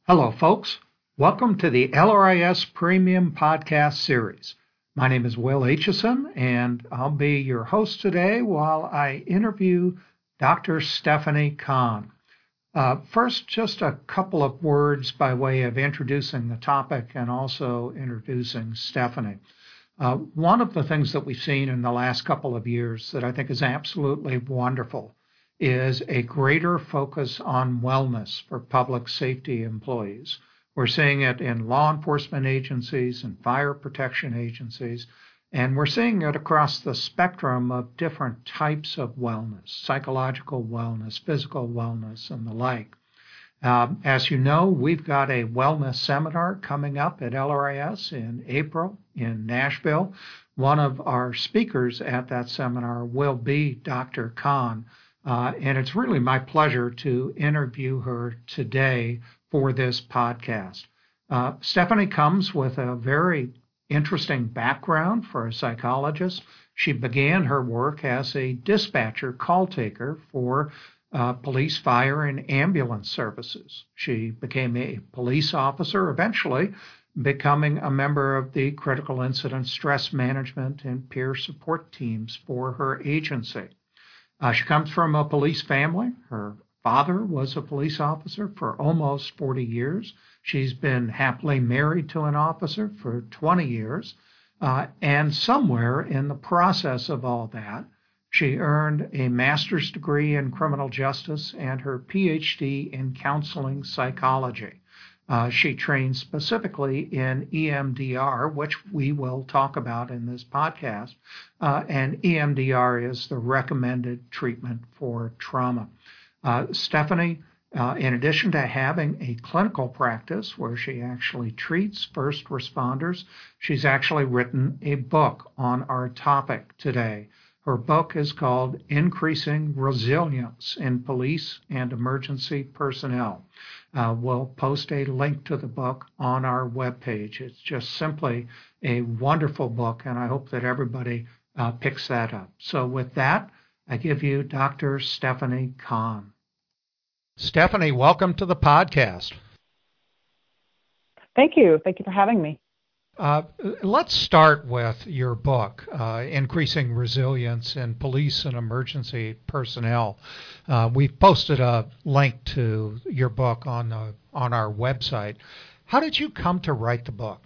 Hello, folks. Welcome to the LRIS Premium Podcast Series. My name is Will Aitchison, and I'll be your host today while I interview Dr. Stephanie Kahn. First, just a couple of words by way of introducing the topic and also introducing Stephanie. One of the things that we've seen in the last couple of years that I think is absolutely wonderful is a greater focus on wellness for public safety employees. We're seeing it in law enforcement agencies and fire protection agencies, and we're seeing it across the spectrum of different types of wellness, psychological wellness, physical wellness, and the like. As you know, we've got a wellness seminar coming up at LRIS in April in Nashville. One of our speakers at that seminar will be Dr. Kahn. And it's really my pleasure to interview her today for this podcast. Stephanie comes with a very interesting background for a psychologist. She began her work as a dispatcher call taker for police, fire, and ambulance services. She became a police officer, eventually becoming a member of the critical incident stress management and peer support teams for her agency. She comes from a police family. Her father was a police officer for almost 40 years. She's been happily married to an officer for 20 years. And somewhere in the process of all that, she earned a master's degree in criminal justice and her PhD in counseling psychology. She trained specifically in EMDR, which we will talk about in this podcast, and EMDR is the recommended treatment for trauma. Stephanie, in addition to having a clinical practice where she actually treats first responders, she's actually written a book on our topic today. Her book is called Increasing Resilience in Police and Emergency Personnel. We'll post a link to the book on our webpage. It's just simply a wonderful book, and I hope that everybody picks that up. So with that, I give you Dr. Stephanie Kahn. Stephanie, welcome to the podcast. Thank you. Thank you for having me. Let's start with your book, Increasing Resilience in Police and Emergency Personnel. We've posted a link to your book on our website. How did you come to write the book?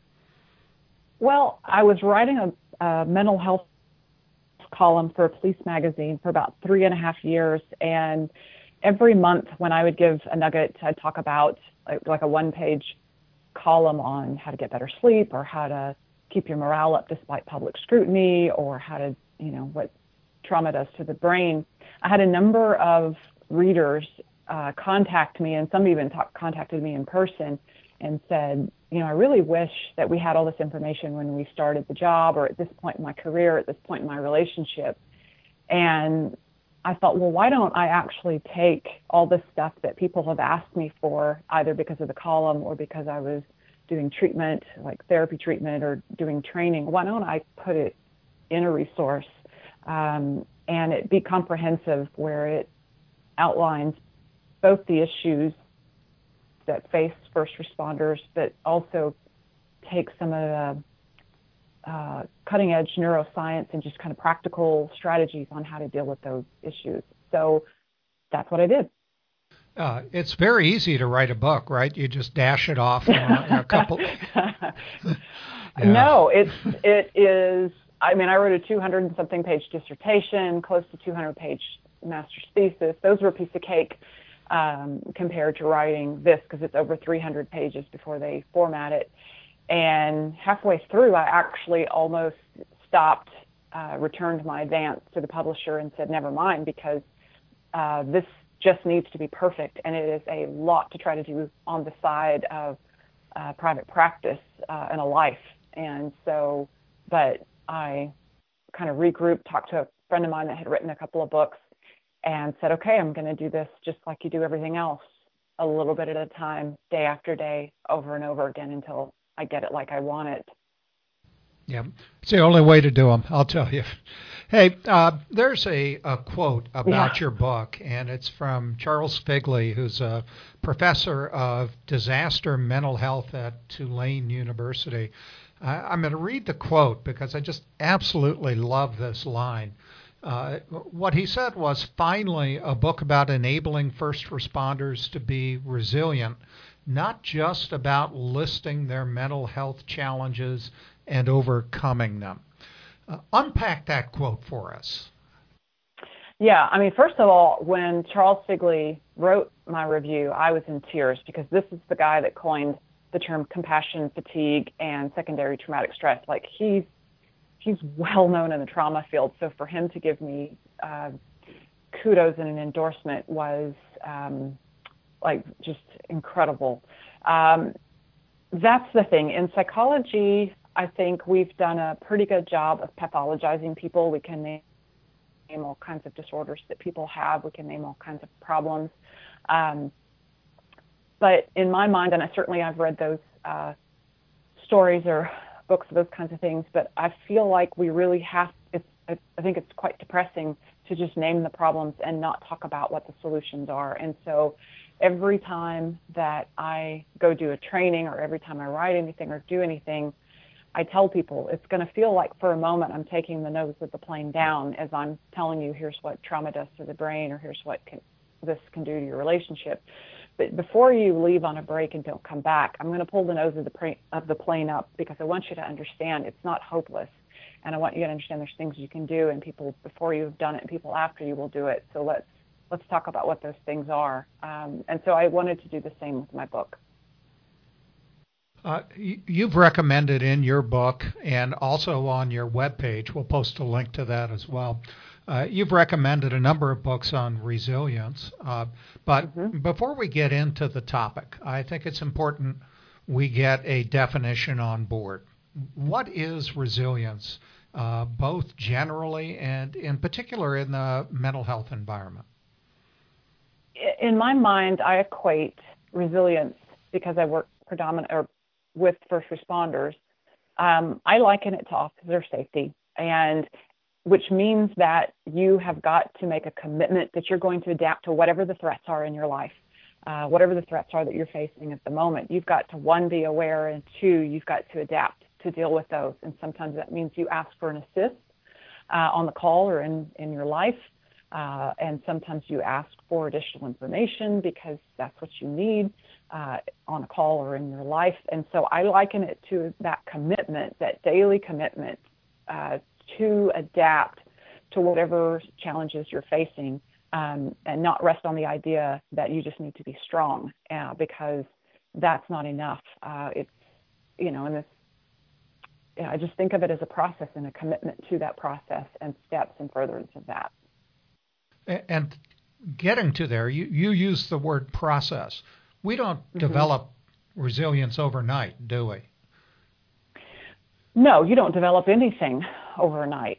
Well, I was writing a mental health column for a police magazine for about 3.5 years, and every month when I would give a nugget, I'd talk about like a one-page column on how to get better sleep or how to keep your morale up despite public scrutiny or how to, what trauma does to the brain. I had a number of readers contact me, and some even contacted me in person and said, I really wish that we had all this information when we started the job or at this point in my career, at this point in my relationship. And I thought, well, why don't I actually take all this stuff that people have asked me for, either because of the column or because I was doing treatment, like therapy treatment or doing training, why don't I put it in a resource and it be comprehensive where it outlines both the issues that face first responders, but also take some of the cutting-edge neuroscience and just kind of practical strategies on how to deal with those issues. So that's what I did. It's very easy to write a book, right? You just dash it off in a couple. Yeah. No, it is. I mean, I wrote a 200-something page dissertation, close to 200-page master's thesis. Those were a piece of cake compared to writing this, because it's over 300 pages before they format it. And halfway through, I actually almost stopped, returned my advance to the publisher and said, never mind, because this just needs to be perfect. And it is a lot to try to do on the side of private practice and a life. And so, but I kind of regrouped, talked to a friend of mine that had written a couple of books and said, okay, I'm going to do this just like you do everything else, a little bit at a time, day after day, over and over again until I get it like I want it. Yeah, it's the only way to do them, I'll tell you. Hey, there's a quote about your book, and it's from Charles Figley, who's a professor of disaster mental health at Tulane University. I'm going to read the quote because I just absolutely love this line. What he said was, finally, a book about enabling first responders to be resilient, not just about listing their mental health challenges and overcoming them. Unpack that quote for us. Yeah, I mean, first of all, when Charles Figley wrote my review, I was in tears because this is the guy that coined the term compassion fatigue and secondary traumatic stress. Like, he's well known in the trauma field. So for him to give me kudos and an endorsement was like just incredible. That's the thing. In psychology, I think we've done a pretty good job of pathologizing people. We can name all kinds of disorders that people have. We can name all kinds of problems. But in my mind, and I've read those stories or books of those kinds of things, but I feel like we really have, I think it's quite depressing to just name the problems and not talk about what the solutions are. And so every time that I go do a training or every time I write anything or do anything, I tell people it's going to feel like for a moment I'm taking the nose of the plane down as I'm telling you, here's what trauma does to the brain, or here's what this can do to your relationship. But before you leave on a break and don't come back, I'm going to pull the nose of the plane up because I want you to understand it's not hopeless. And I want you to understand there's things you can do, and people before you've done it and people after you will do it. So let's talk about what those things are. And so I wanted to do the same with my book. You've recommended in your book and also on your webpage, we'll post a link to that as well, you've recommended a number of books on resilience. But before we get into the topic, I think it's important we get a definition on board. What is resilience, both generally and in particular in the mental health environment? In my mind, I equate resilience, because I work with first responders, I liken it to officer safety, and which means that you have got to make a commitment that you're going to adapt to whatever the threats are in your life, whatever the threats are that you're facing at the moment. You've got to, one, be aware, and two, you've got to adapt to deal with those. And sometimes that means you ask for an assist on the call or in your life. And sometimes you ask for additional information because that's what you need on a call or in your life. And so I liken it to that commitment, that daily commitment to adapt to whatever challenges you're facing, and not rest on the idea that you just need to be strong, because that's not enough. It's, and this, I just think of it as a process and a commitment to that process and steps and furtherance of that. And getting to there, you use the word process. We don't develop resilience overnight, do we? No, you don't develop anything overnight.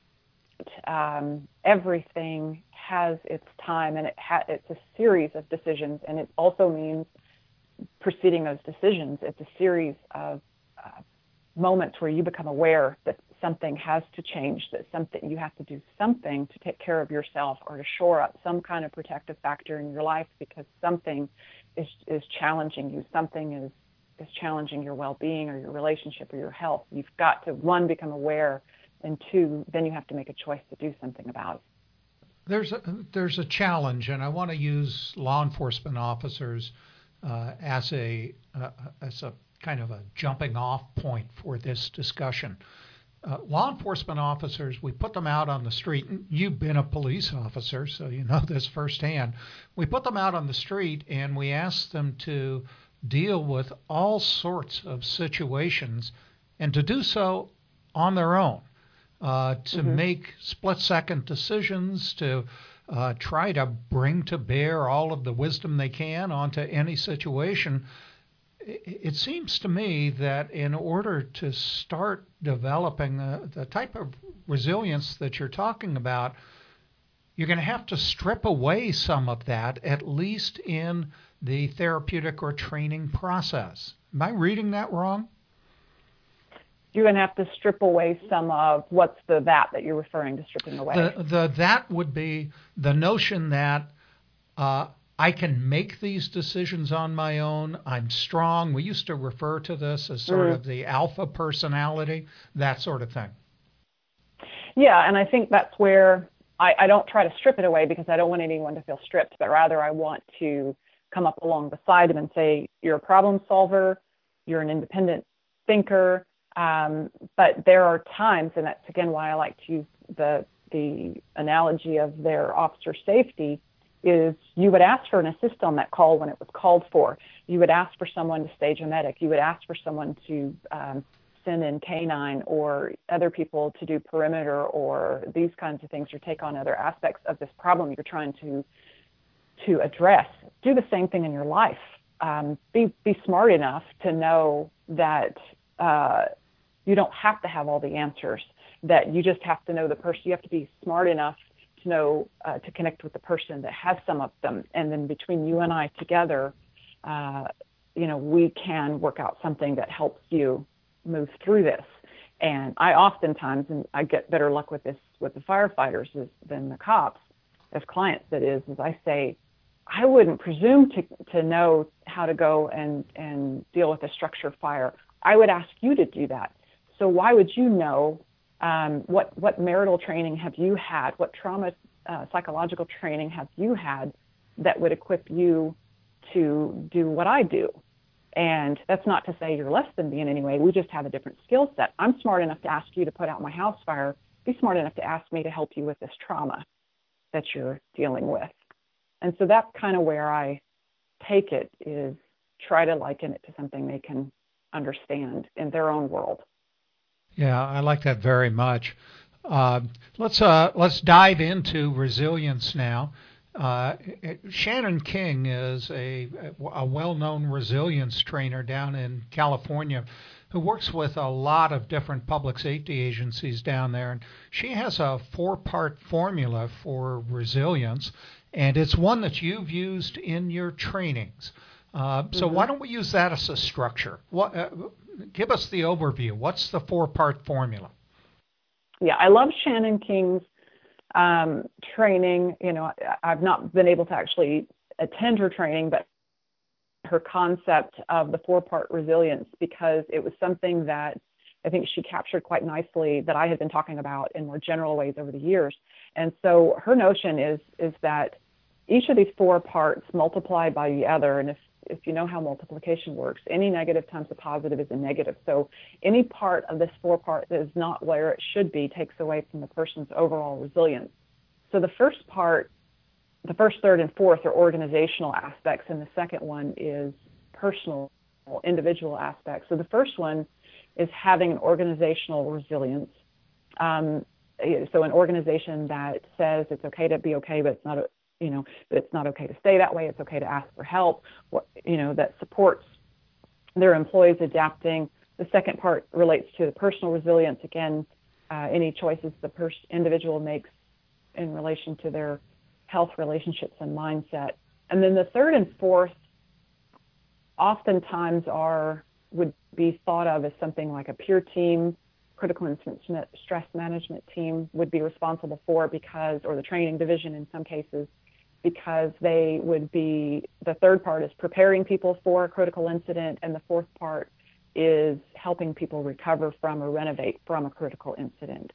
Everything has its time, and it's a series of decisions, and it also means preceding those decisions, it's a series of moments where you become aware that something has to change, that you have to do something to take care of yourself or to shore up some kind of protective factor in your life, because something is challenging you, something is challenging your well-being or your relationship or your health. You've got to, one, become aware, and two, then you have to make a choice to do something about it. There's a challenge, and I want to use law enforcement officers as a kind of a jumping off point for this discussion. Law enforcement officers, we put them out on the street. You've been a police officer, so you know this firsthand. We put them out on the street and we ask them to deal with all sorts of situations and to do so on their own, to make split-second decisions, to try to bring to bear all of the wisdom they can onto any situation. It seems to me that in order to start developing the type of resilience that you're talking about, you're going to have to strip away some of that, at least in the therapeutic or training process. Am I reading that wrong? you're going to have to strip away some of what's the that you're referring to stripping away. That would be the notion that I can make these decisions on my own. I'm strong. We used to refer to this as sort of the alpha personality, that sort of thing. Yeah, and I think that's where I don't try to strip it away because I don't want anyone to feel stripped, but rather I want to come up along beside them and say, you're a problem solver, you're an independent thinker, but there are times, and that's again why I like to use the analogy of their officer safety, is you would ask for an assist on that call when it was called for. You would ask for someone to stage a medic. You would ask for someone to send in K9 or other people to do perimeter or these kinds of things, or take on other aspects of this problem you're trying to address. Do the same thing in your life. Be smart enough to know that you don't have to have all the answers, that you just have to know the person. You have to be smart enough to know to connect with the person that has some of them. And then between you and I together, we can work out something that helps you move through this. And I oftentimes, and I get better luck with this with the firefighters than the cops, as clients that is I say, I wouldn't presume to know how to go and deal with a structure fire. I would ask you to do that. So why would you know? What marital training have you had? What trauma psychological training have you had that would equip you to do what I do? And that's not to say you're less than me in any way. We just have a different skill set. I'm smart enough to ask you to put out my house fire. Be smart enough to ask me to help you with this trauma that you're dealing with. And so that's kind of where I take it, is try to liken it to something they can understand in their own world. Yeah, I like that very much. Let's dive into resilience now. Shannon King is a well-known resilience trainer down in California who works with a lot of different public safety agencies down there. And she has a 4-part formula for resilience, and it's one that you've used in your trainings. So why don't we use that as a structure? Give us the overview. What's the 4-part formula? Yeah, I love Shannon King's training. I've not been able to actually attend her training, but her concept of the 4-part resilience, because it was something that I think she captured quite nicely that I had been talking about in more general ways over the years. And so her notion is that each of these 4 parts multiply by the other. And if you know how multiplication works, any negative times a positive is a negative. So any part of this 4-part that is not where it should be takes away from the person's overall resilience. So the first part, the first, third, and fourth are organizational aspects, and the second one is personal, individual aspects. So the first one is having an organizational resilience. So an organization that says it's okay to be okay, but it's not but it's not okay to stay that way. It's okay to ask for help, that supports their employees adapting. The second part relates to the personal resilience. Again, any choices the individual makes in relation to their health, relationships, and mindset. And then the third and fourth oftentimes would be thought of as something like a peer team. Critical incident stress management team would be responsible for, or the training division in some cases, because they would be, the third part is preparing people for a critical incident, and the fourth part is helping people recover from or renovate from a critical incident.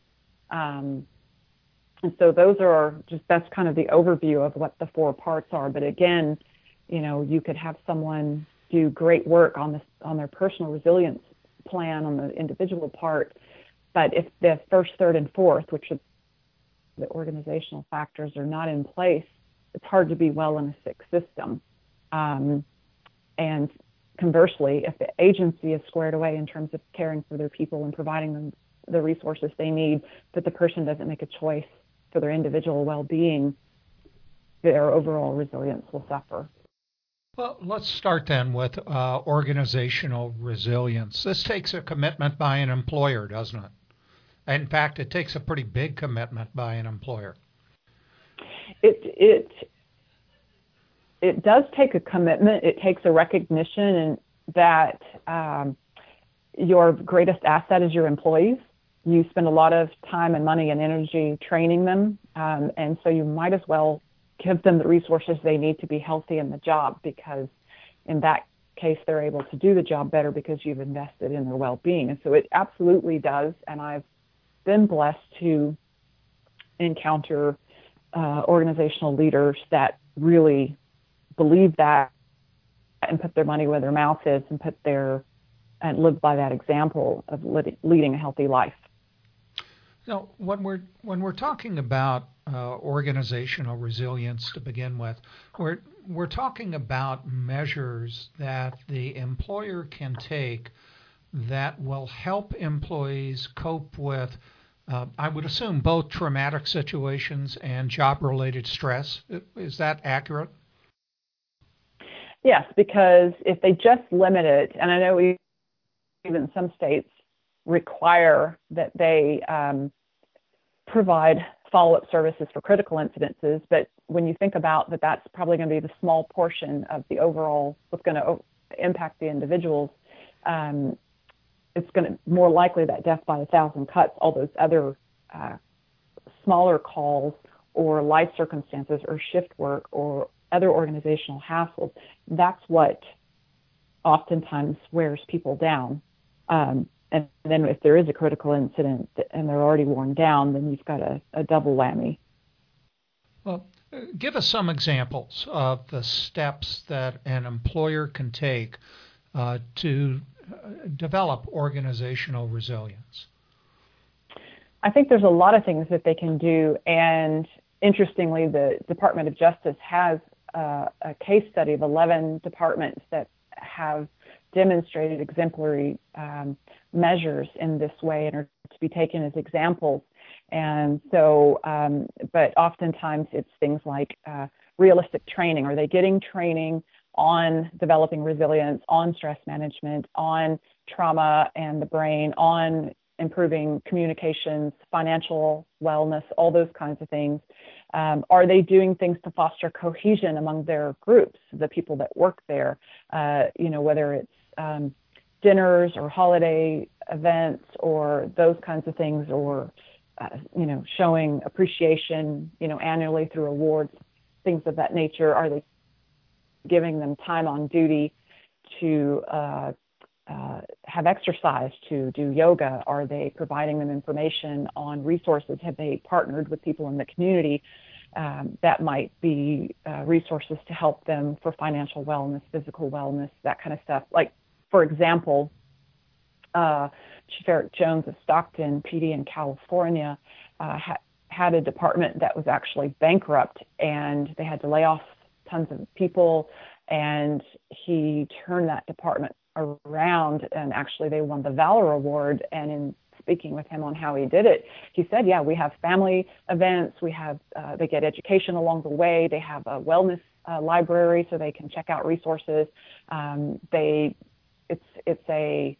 And so that's kind of the overview of what the 4 parts are. But again, you could have someone do great work on their personal resilience plan on the individual part, but if the first, third, and fourth, which are the organizational factors, are not in place, it's hard to be well in a sick system. And conversely, if the agency is squared away in terms of caring for their people and providing them the resources they need, but the person doesn't make a choice for their individual well-being, their overall resilience will suffer. Well, let's start then with organizational resilience. This takes a commitment by an employer, doesn't it? In fact, it takes a pretty big commitment by an employer. It does take a commitment. It takes a recognition, and that your greatest asset is your employees. You spend a lot of time and money and energy training them, and so you might as well give them the resources they need to be healthy in the job, because in that case, they're able to do the job better because you've invested in their well-being. And so it absolutely does. And I've been blessed to encounter organizational leaders that really believe that and put their money where their mouth is and live by that example of leading a healthy life. So when we're talking about organizational resilience to begin with, we're talking about measures that the employer can take that will help employees cope with, I would assume, both traumatic situations and job-related stress. Is that accurate? Yes, because if they just limit it, and I know even some states require that they provide follow-up services for critical incidences, but when you think about that, that's probably going to be the small portion of the overall what's going to impact the individuals. It's going to more likely that death by 1,000 cuts, all those other smaller calls or life circumstances or shift work or other organizational hassles. That's what oftentimes wears people down. And then if there is a critical incident and they're already worn down, then you've got a double whammy. Well, give us some examples of the steps that an employer can take to develop organizational resilience. I think there's a lot of things that they can do. And interestingly, the Department of Justice has a case study of 11 departments that have demonstrated exemplary measures in this way and are to be taken as examples. And so, but oftentimes it's things like realistic training. Are they getting training on developing resilience, on stress management, on trauma and the brain, on improving communications, financial wellness, all those kinds of things? Are they doing things to foster cohesion among their groups, the people that work there? Whether it's dinners or holiday events or those kinds of things, or showing appreciation, annually through awards, things of that nature. Are they giving them time on duty to have exercise, to do yoga? Are they providing them information on resources? Have they partnered with people in the community that might be resources to help them for financial wellness, physical wellness, that kind of stuff? Like, for example, Chief Eric Jones of Stockton PD in California had a department that was actually bankrupt, and they had to lay off tons of people, and he turned that department around, and actually they won the Valor Award. And in speaking with him on how he did it, he said, yeah, we have family events, we have they get education along the way, they have a wellness library so they can check out resources. It's a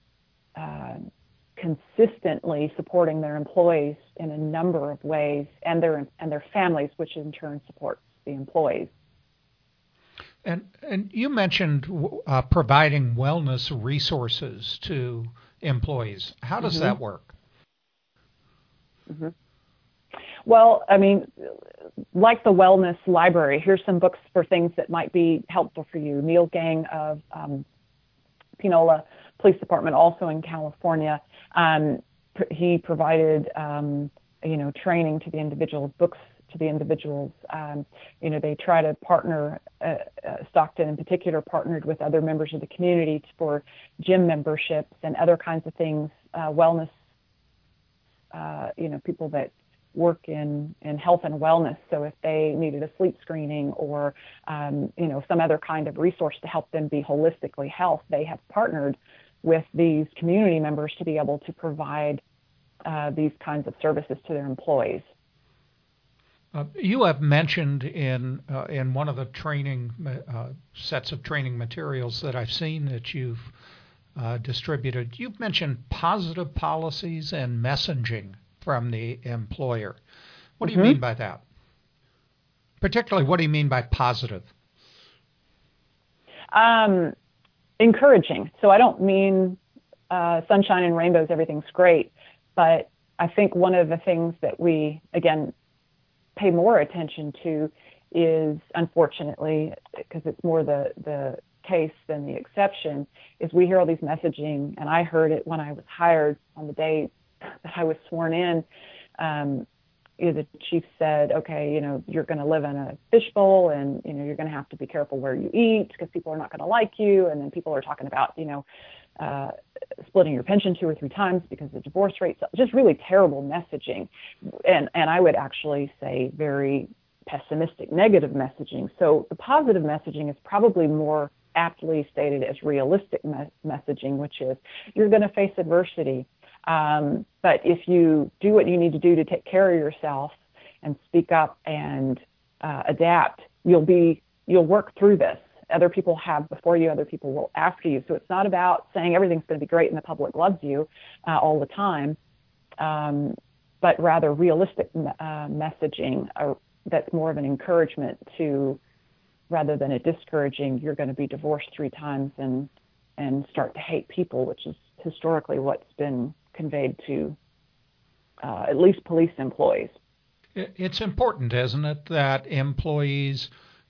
consistently supporting their employees in a number of ways, and their families, which in turn supports the employees. And you mentioned providing wellness resources to employees. How does that work? Mm-hmm. Well, I mean, like the wellness library, here's some books for things that might be helpful for you. Neil Gang of Pinola Police Department, also in California, he provided training to the individuals, books to the individuals. They try to partner, Stockton in particular partnered with other members of the community for gym memberships and other kinds of things, wellness, people that work in health and wellness. So if they needed a sleep screening or, some other kind of resource to help them be holistically health, they have partnered with these community members to be able to provide these kinds of services to their employees. You have mentioned in one of the training sets of training materials that I've seen that you've distributed, you've mentioned positive policies and messaging from the employer. What do you mean by that? Particularly, what do you mean by positive? Encouraging. So I don't mean sunshine and rainbows, everything's great. But I think one of the things that we, again, pay more attention to is, unfortunately, because it's more the case than the exception, is we hear all these messaging, and I heard it when I was hired on the day that I was sworn in. The chief said, okay, you're going to live in a fishbowl, and, you're going to have to be careful where you eat because people are not going to like you. And then people are talking about, splitting your pension 2 or 3 times because the divorce rate, just really terrible messaging. And I would actually say very pessimistic, negative messaging. So the positive messaging is probably more aptly stated as realistic messaging, which is you're going to face adversity. But if you do what you need to do to take care of yourself and speak up and adapt, you'll work through this. Other people have before you, other people will after you. So it's not about saying everything's going to be great and the public loves you all the time, but rather realistic messaging that's more of an encouragement to, rather than a discouraging, you're going to be divorced 3 times and start to hate people, which is historically what's been conveyed to at least police employees. It's important, isn't it, that employees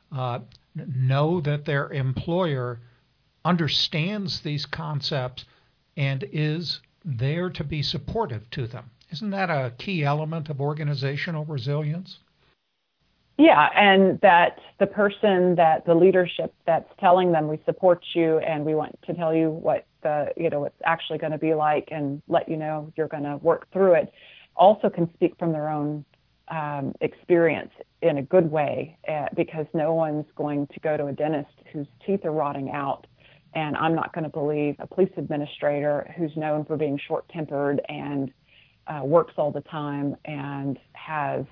know that their employer understands these concepts and is there to be supportive to them. Isn't that a key element of organizational resilience? Yeah, and that the person, that the leadership that's telling them we support you and we want to tell you what what's actually going to be like and let you know you're going to work through it, also can speak from their own experience in a good way, because no one's going to go to a dentist whose teeth are rotting out, and I'm not going to believe a police administrator who's known for being short-tempered and works all the time and has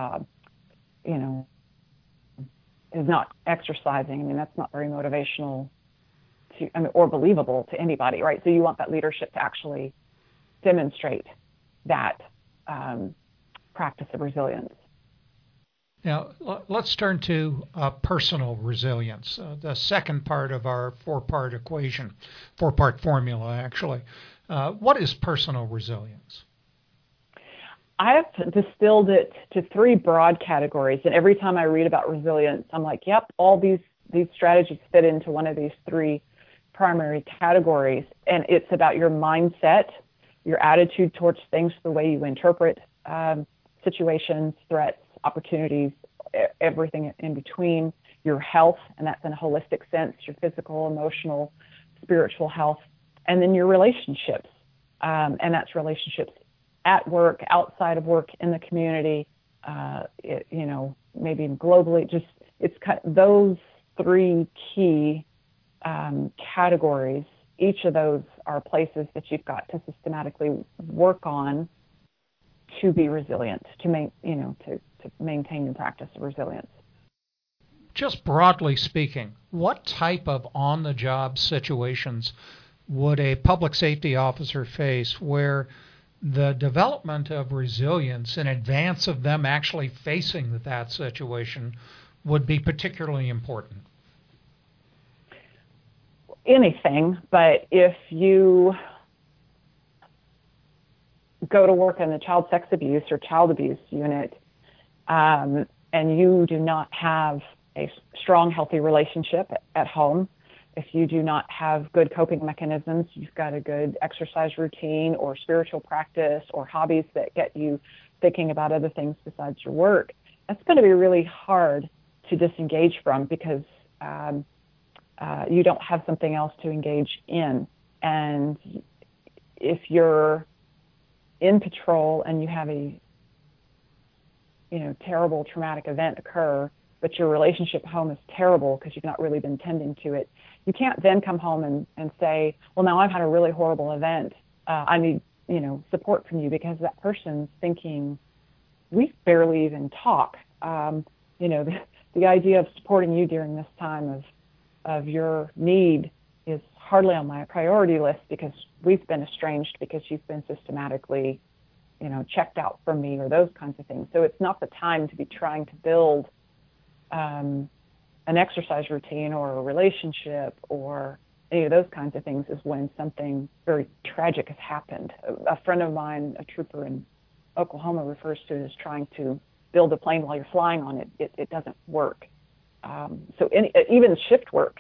is not exercising. I mean, that's not very motivational or believable to anybody, right? So you want that leadership to actually demonstrate that practice of resilience. Now, let's turn to personal resilience, the second part of our 4-part equation, 4-part formula, actually. What is personal resilience? I have distilled it to 3 broad categories, and every time I read about resilience, I'm like, yep, all these strategies fit into one of these 3 primary categories, and it's about your mindset, your attitude towards things, the way you interpret situations, threats, opportunities, everything in between, your health, and that's in a holistic sense, your physical, emotional, spiritual health, and then your relationships, and that's relationships at work, outside of work, in the community, maybe globally. Just those 3 key categories. Each of those are places that you've got to systematically work on to be resilient, to maintain your practice of resilience. Just broadly speaking, what type of on-the-job situations would a public safety officer face where the development of resilience in advance of them actually facing that situation would be particularly important? Anything, but if you go to work in the child sex abuse or child abuse unit, and you do not have a strong, healthy relationship at home, if you do not have good coping mechanisms, you've got a good exercise routine or spiritual practice or hobbies that get you thinking about other things besides your work, that's going to be really hard to disengage from because you don't have something else to engage in. And if you're in patrol and you have a terrible traumatic event occur, but your relationship at home is terrible because you've not really been tending to it, you can't then come home and say, well, now I've had a really horrible event. I need, support from you, because that person's thinking, we barely even talk. The idea of supporting you during this time of your need is hardly on my priority list because we've been estranged because you've been systematically, checked out from me, or those kinds of things. So it's not the time to be trying to build an exercise routine or a relationship or any of those kinds of things is when something very tragic has happened. A friend of mine, a trooper in Oklahoma, refers to it as trying to build a plane while you're flying on it. It doesn't work. Even shift work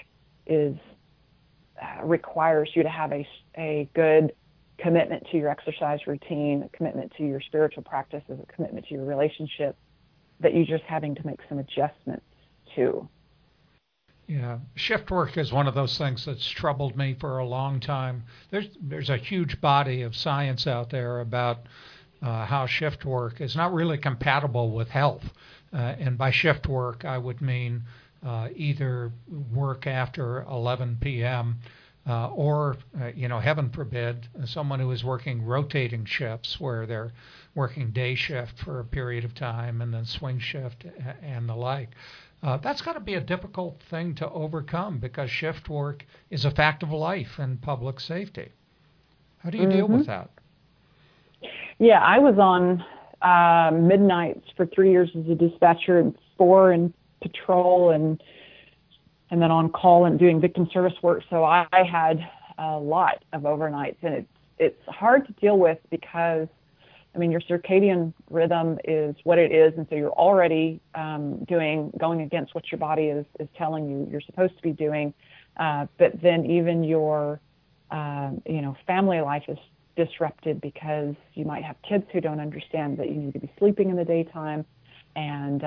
requires you to have a good commitment to your exercise routine, a commitment to your spiritual practices, a commitment to your relationship that you're just having to make some adjustments to. Yeah, shift work is one of those things that's troubled me for a long time. There's a huge body of science out there about how shift work is not really compatible with health. And by shift work, I would mean either work after 11 p.m. Or heaven forbid, someone who is working rotating shifts where they're working day shift for a period of time and then swing shift and the like. That's got to be a difficult thing to overcome because shift work is a fact of life in public safety. How do you deal with that? Yeah, I was on midnights for 3 years as a dispatcher and 4 in patrol and then on call and doing victim service work. So I had a lot of overnights, and it's hard to deal with because, your circadian rhythm is what it is, and so you're already going against what your body is telling you you're supposed to be doing. But then even your, family life is disrupted because you might have kids who don't understand that you need to be sleeping in the daytime, and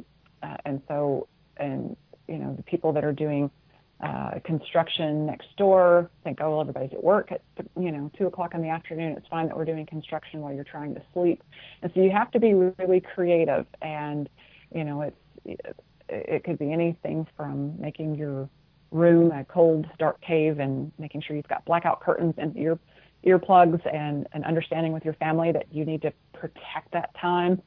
the people that are doing construction next door think, oh, well, everybody's at work at 2:00 in the afternoon. It's fine that we're doing construction while you're trying to sleep. And so you have to be really creative. And it could be anything from making your room a cold, dark cave and making sure you've got blackout curtains and earplugs and understanding with your family that you need to protect that time.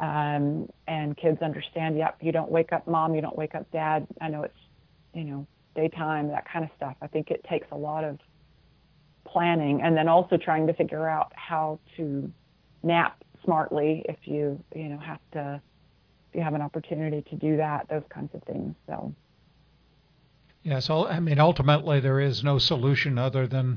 And kids understand, yep, you don't wake up mom, you don't wake up dad. I know it's, daytime, that kind of stuff. I think it takes a lot of planning, and then also trying to figure out how to nap smartly if you have an opportunity to do that, those kinds of things. So. Yeah, so ultimately there is no solution other than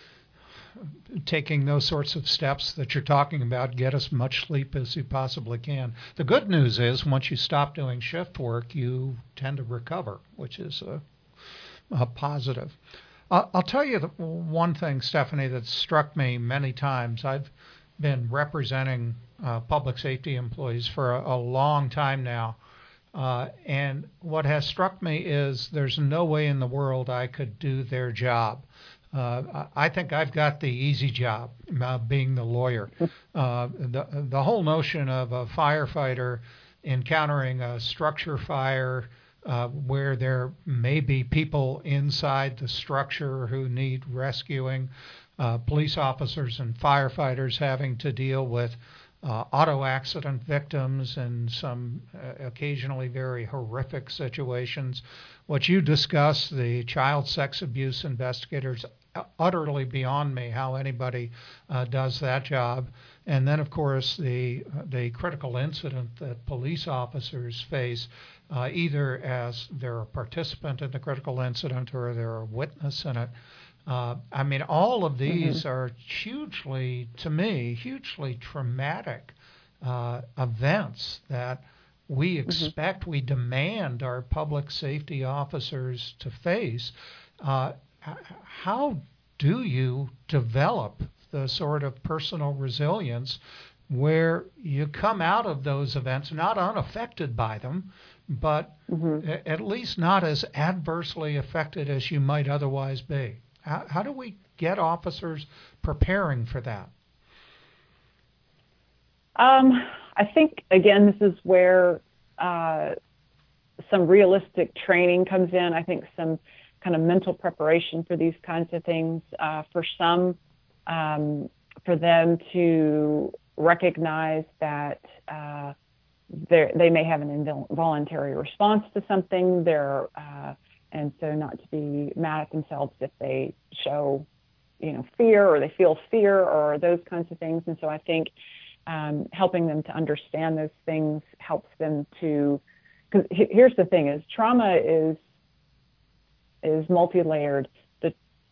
taking those sorts of steps that you're talking about. Get as much sleep as you possibly can. The good news is once you stop doing shift work, you tend to recover, which is a positive. I'll tell you one thing, Stephanie, that struck me many times. I've been representing public safety employees for a long time now. And what has struck me is there's no way in the world I could do their job. I think I've got the easy job, being the lawyer. The whole notion of a firefighter encountering a structure fire where there may be people inside the structure who need rescuing, police officers and firefighters having to deal with auto accident victims and some occasionally very horrific situations. What you discuss, the child sex abuse investigators, utterly beyond me how anybody does that job. And then, of course, the critical incident that police officers face, either as they're a participant in the critical incident or they're a witness in it. All of these are hugely traumatic events that we expect, we demand our public safety officers to face. How do you develop the sort of personal resilience where you come out of those events not unaffected by them, but at least not as adversely affected as you might otherwise be? How do we get officers preparing for that? I think, again, this is where some realistic training comes in. I think some kind of mental preparation for these kinds of things. For some, for them to recognize that they may have an involuntary response to something, and so not to be mad at themselves if they show, fear or they feel fear or those kinds of things. And so I think helping them to understand those things helps them to, because here's the thing: is trauma is multi-layered.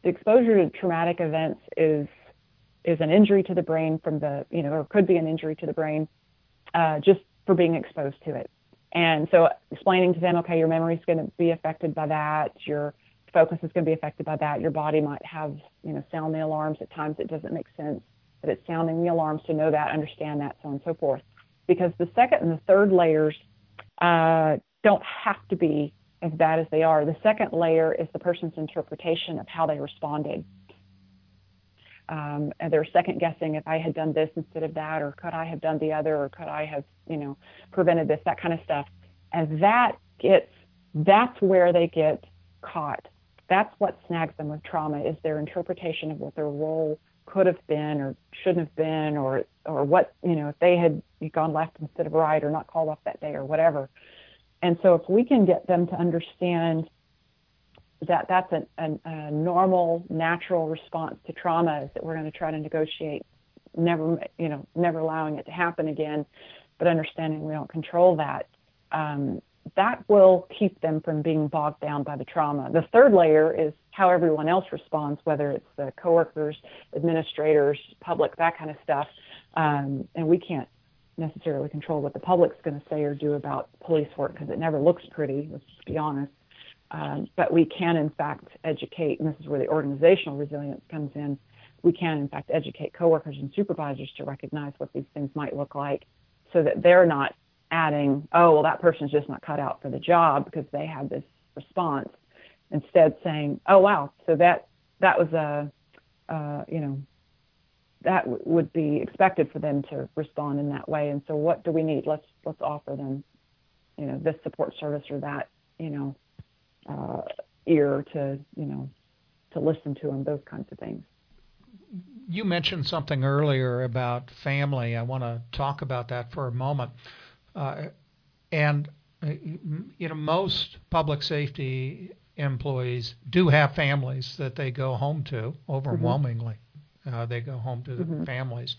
The exposure to traumatic events is an injury to the brain from the, or could be an injury to the brain just for being exposed to it. And so explaining to them, okay, your memory is going to be affected by that, your focus is going to be affected by that, your body might have, sound the alarms. At times it doesn't make sense, but it's sounding the alarms to know that, understand that, so on and so forth. Because the second and the third layers don't have to be as bad as they are. The second layer is the person's interpretation of how they responded. And they're second guessing, if I had done this instead of that, or could I have done the other, or could I have, prevented this, that kind of stuff. And that's where they get caught. That's what snags them with trauma, is their interpretation of what their role could have been or shouldn't have been, or what, if they had gone left instead of right, or not called off that day, or whatever. And so if we can get them to understand that that's a normal, natural response to trauma, is that we're going to try to negotiate, never allowing it to happen again, but understanding we don't control that, that will keep them from being bogged down by the trauma. The third layer is how everyone else responds, whether it's the coworkers, administrators, public, that kind of stuff. And we can't necessarily control what the public's going to say or do about police work, because it never looks pretty, let's be honest. But we can, in fact, educate, and this is where the organizational resilience comes in. We can, in fact, educate coworkers and supervisors to recognize what these things might look like, so that they're not adding, oh, well, that person's just not cut out for the job because they had this response. Instead saying, oh, wow, so that was that would be expected for them to respond in that way. And so what do we need? Let's offer them, this support service or that, ear to listen to them, those kinds of things. You mentioned something earlier about family. I want to talk about that for a moment. Most public safety employees do have families that they go home to, overwhelmingly. They go home to the families.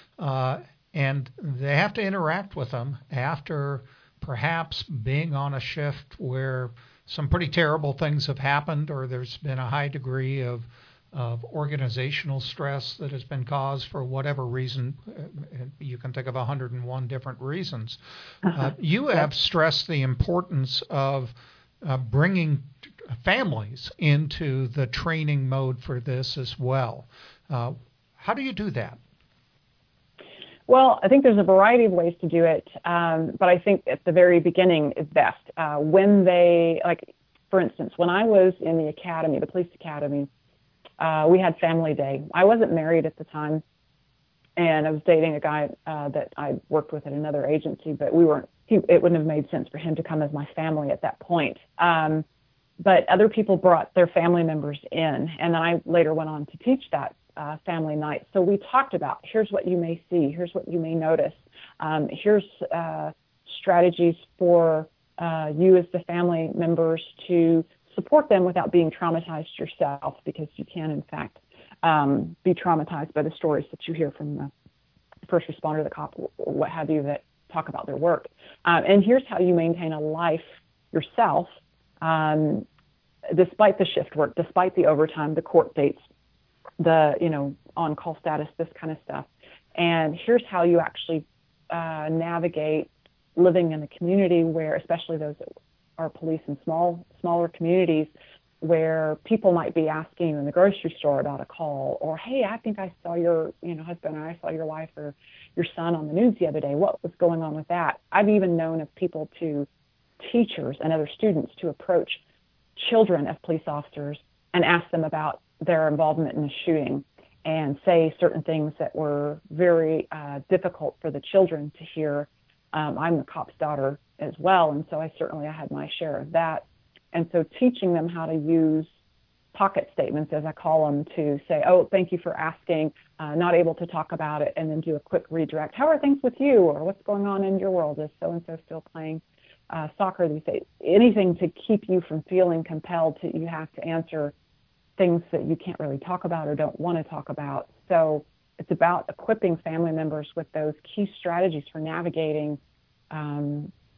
And they have to interact with them after perhaps being on a shift where some pretty terrible things have happened, or there's been a high degree of organizational stress that has been caused for whatever reason. You can think of 101 different reasons. You have stressed the importance of bringing families into the training mode for this as well. How do you do that? Well, I think there's a variety of ways to do it, but I think at the very beginning is best. When they, for instance, when I was in the academy, the police academy, we had family day. I wasn't married at the time, and I was dating a guy that I worked with at another agency, but it wouldn't have made sense for him to come as my family at that point. But other people brought their family members in, and then I later went on to teach that family night. So we talked about, here's what you may see, here's what you may notice, here's strategies for you as the family members to support them without being traumatized yourself, because you can, in fact, be traumatized by the stories that you hear from the first responder, the cop, what have you, that talk about their work. And here's how you maintain a life yourself, despite the shift work, despite the overtime, the court dates, the, on-call status, this kind of stuff. And here's how you actually navigate living in a community where, especially those that are police in smaller communities, where people might be asking you in the grocery store about a call, or, hey, I think I saw your husband, or I saw your wife or your son on the news the other day. What was going on with that? I've even known of people, to teachers and other students, to approach children of police officers and ask them about their involvement in the shooting, and say certain things that were very difficult for the children to hear. I'm a cop's daughter as well, and so I had my share of that. And so teaching them how to use pocket statements, as I call them, to say, oh, thank you for asking, not able to talk about it, and then do a quick redirect. How are things with you, or what's going on in your world? Is so-and-so still playing soccer these days? Anything to keep you from feeling compelled to, you have to answer things that you can't really talk about or don't want to talk about. So it's about equipping family members with those key strategies for navigating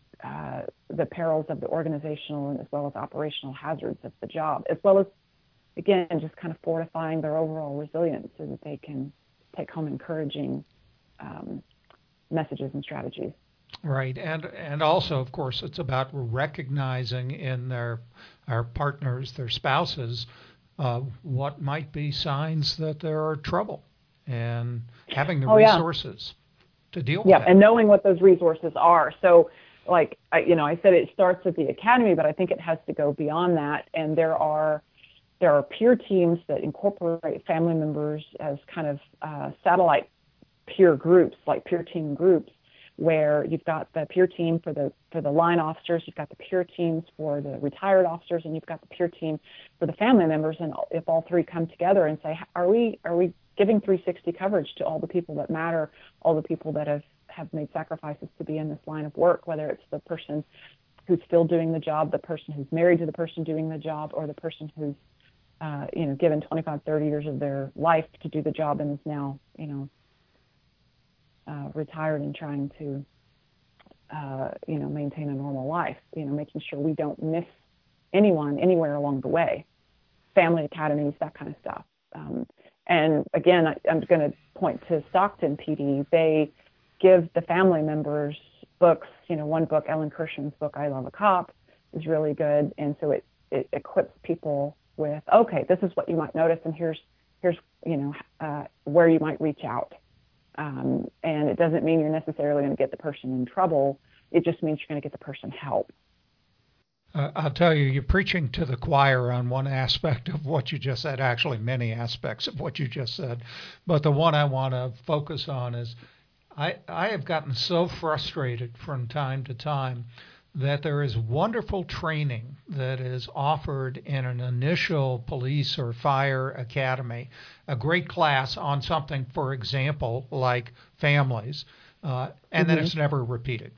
the perils of the organizational and as well as operational hazards of the job, as well as, again, just kind of fortifying their overall resilience so that they can take home encouraging messages and strategies. Right, and also, of course, it's about recognizing in our partners, their spouses, what might be signs that there are trouble, and having the resources to deal with it. And knowing what those resources are. So, like I said, it starts at the academy, but I think it has to go beyond that. And there are peer teams that incorporate family members as kind of satellite peer groups, like peer team groups, where you've got the peer team for the line officers, you've got the peer teams for the retired officers, and you've got the peer team for the family members. And if all three come together and say, are we giving 360 coverage to all the people that matter, all the people that have made sacrifices to be in this line of work, whether it's the person who's still doing the job, the person who's married to the person doing the job, or the person who's given 25, 30 years of their life to do the job and is now, retired and trying to, maintain a normal life, making sure we don't miss anyone anywhere along the way, family academies, that kind of stuff. And again, I'm going to point to Stockton PD. They give the family members books, one book, Ellen Kirshen's book, I Love a Cop, is really good. And so it equips people with, okay, this is what you might notice, and here's where you might reach out. And it doesn't mean you're necessarily going to get the person in trouble. It just means you're going to get the person help. I'll tell you, you're preaching to the choir on one aspect of what you just said, actually many aspects of what you just said. But the one I want to focus on is I have gotten so frustrated from time to time that there is wonderful training that is offered in an initial police or fire academy, a great class on something, for example, like families, and then it's never repeated.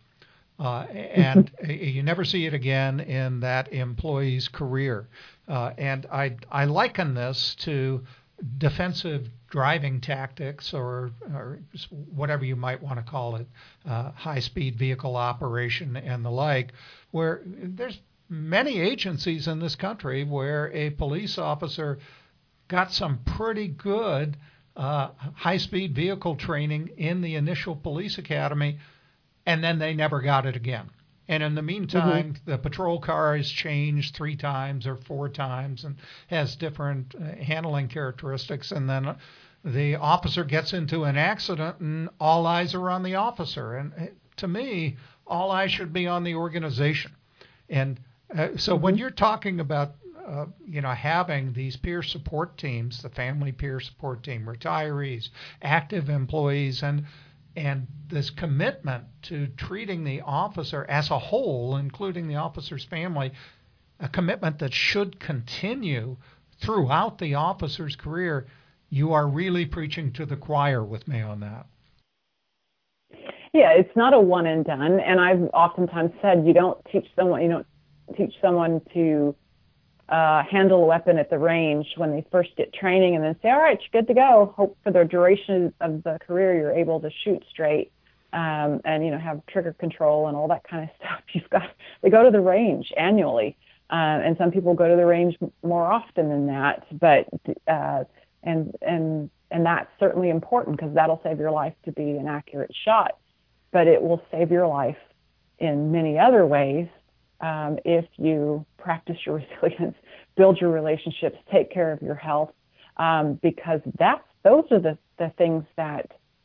And you never see it again in that employee's career. And I liken this to defensive driving tactics or whatever you might want to call it, high-speed vehicle operation and the like, where there's many agencies in this country where a police officer got some pretty good high-speed vehicle training in the initial police academy, and then they never got it again. And in the meantime, the patrol car has changed 3 times or 4 times and has different handling characteristics. And then the officer gets into an accident and all eyes are on the officer. And to me, all eyes should be on the organization. And so when you're talking about, having these peer support teams, the family peer support team, retirees, active employees, and this commitment to treating the officer as a whole, including the officer's family, a commitment that should continue throughout the officer's career, you are really preaching to the choir with me on that. Yeah, it's not a one and done. And I've oftentimes said you don't teach someone to handle a weapon at the range when they first get training and then say, all right, you're good to go. Hope for the duration of the career you're able to shoot straight and have trigger control and all that kind of stuff. They go to the range annually. And some people go to the range more often than that, but and that's certainly important because that'll save your life to be an accurate shot. But it will save your life in many other ways if you practice your resilience, build your relationships, take care of your health, because those are the things that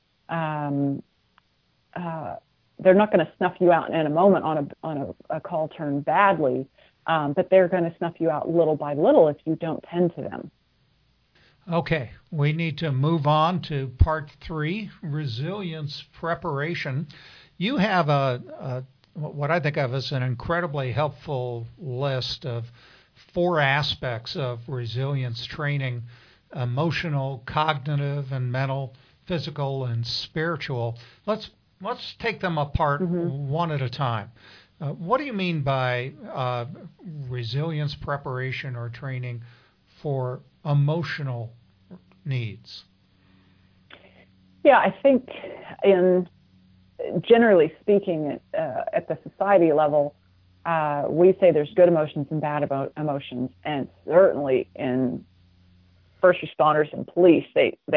they're not going to snuff you out in a moment on a call turned badly, but they're going to snuff you out little by little if you don't tend to them. Okay, we need to move on to part 3, resilience preparation. You have what I think of as an incredibly helpful list of 4 aspects of resilience training: emotional, cognitive, and mental, physical, and spiritual. Let's take them apart one at a time. What do you mean by resilience preparation or training for emotional needs? Yeah, I think generally speaking, at the society level, we say there's good emotions and bad emotions, and certainly in first responders and police,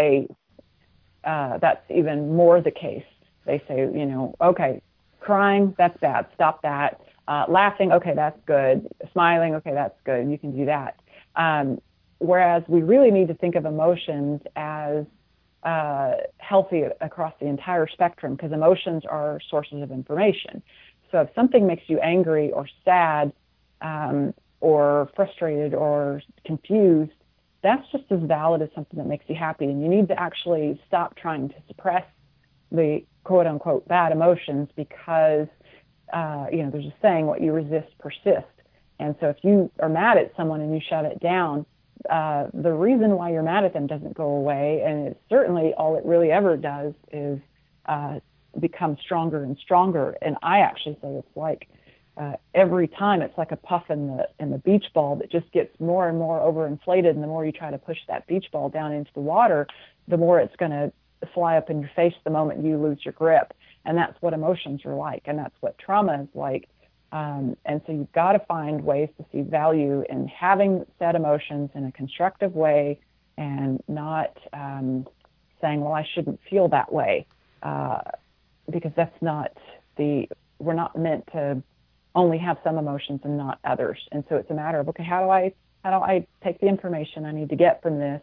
that's even more the case. They say, okay, crying, that's bad, stop that. Laughing, okay, that's good. Smiling, okay, that's good, you can do that. Whereas we really need to think of emotions as healthy across the entire spectrum, because emotions are sources of information. So if something makes you angry or sad or frustrated or confused, that's just as valid as something that makes you happy. And you need to actually stop trying to suppress the quote-unquote bad emotions, because there's a saying, what you resist persists. And so if you are mad at someone and you shut it down, the reason why you're mad at them doesn't go away, and it's certainly all it really ever does is become stronger and stronger. And I actually say it's like every time it's like a puff in the beach ball that just gets more and more overinflated, and the more you try to push that beach ball down into the water, the more it's going to fly up in your face the moment you lose your grip. And that's what emotions are like, and that's what trauma is like. And so you've got to find ways to see value in having sad emotions in a constructive way, and not saying, well, I shouldn't feel that way, because that's not we're not meant to only have some emotions and not others. And so it's a matter of, okay, how do I take the information I need to get from this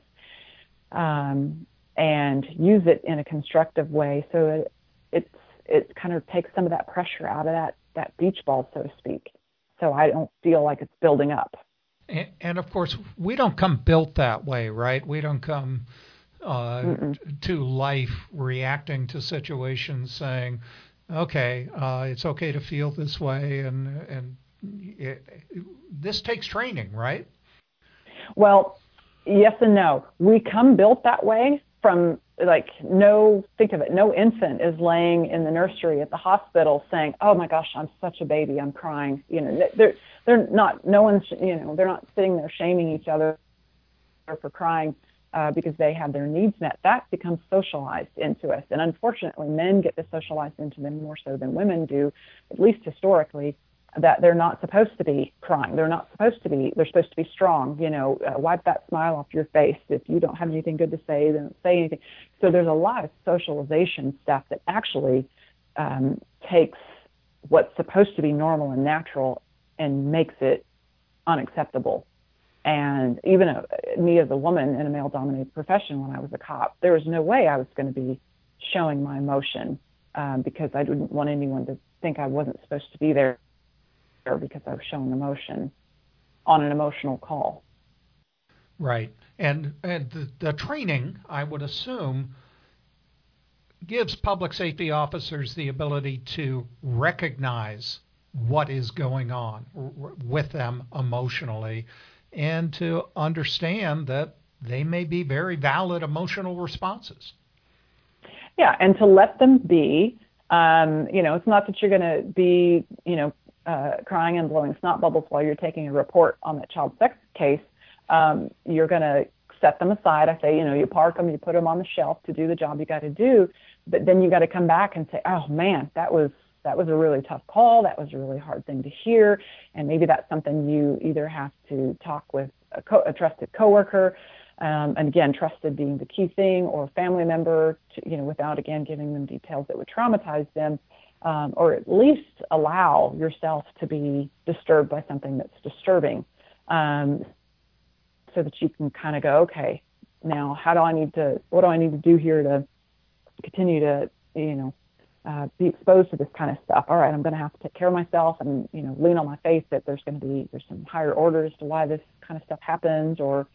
and use it in a constructive way, so it kind of takes some of that pressure out of that beach ball, so to speak, so I don't feel like it's building up. And of course, we don't come built that way, right? We don't come to life reacting to situations saying, okay, it's okay to feel this way, and this takes training, right? Well, yes and no. We come built that way from, think of it, no infant is laying in the nursery at the hospital saying, oh my gosh, I'm such a baby, I'm crying. They're not sitting there shaming each other for crying because they have their needs met. That becomes socialized into us. And unfortunately, men get this socialized into them more so than women do, at least historically, that they're not supposed to be crying. They're supposed to be strong. Wipe that smile off your face. If you don't have anything good to say, then don't say anything. So there's a lot of socialization stuff that actually takes what's supposed to be normal and natural and makes it unacceptable. And even me as a woman in a male-dominated profession, when I was a cop, there was no way I was going to be showing my emotion because I didn't want anyone to think I wasn't supposed to be there because I was showing emotion on an emotional call. Right. And the training, I would assume, gives public safety officers the ability to recognize what is going on with them emotionally, and to understand that they may be very valid emotional responses. Yeah, and to let them be. It's not that you're going to be, crying and blowing snot bubbles while you're taking a report on that child sex case. You're going to set them aside. I say, you park them, you put them on the shelf to do the job you got to do, but then you got to come back and say, oh man, that was a really tough call. That was a really hard thing to hear. And maybe that's something you either have to talk with a trusted coworker, and again, trusted being the key thing, or a family member, without, again, giving them details that would traumatize them, or at least allow yourself to be disturbed by something that's disturbing, so that you can kind of go, okay, now what do I need to do here to continue to, be exposed to this kind of stuff? All right, I'm going to have to take care of myself and, lean on my faith that there's some higher orders to why this kind of stuff happens, or,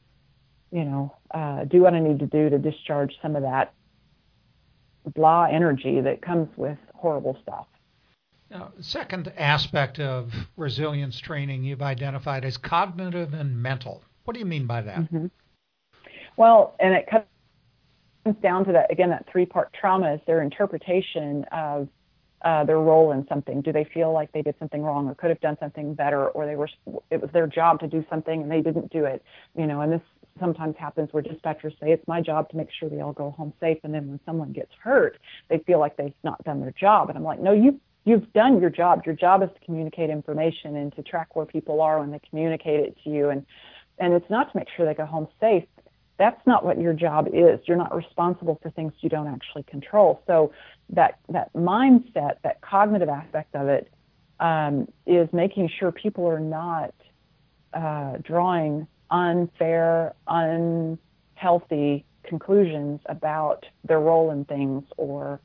do what I need to do to discharge some of that blah energy that comes with horrible stuff. Now, second aspect of resilience training you've identified is cognitive and mental. What do you mean by that? Mm-hmm. Well, and it comes down to that three-part trauma is their interpretation of their role in something. Do they feel like they did something wrong or could have done something better, or it was their job to do something and they didn't do it? And this sometimes happens where dispatchers say, it's my job to make sure they all go home safe, and then when someone gets hurt, they feel like they've not done their job. And I'm like, no, you've done your job. Your job is to communicate information and to track where people are when they communicate it to you. And it's not to make sure they go home safe. That's not what your job is. You're not responsible for things you don't actually control. So that mindset, that cognitive aspect of it, is making sure people are not drawing unfair, unhealthy conclusions about their role in things, or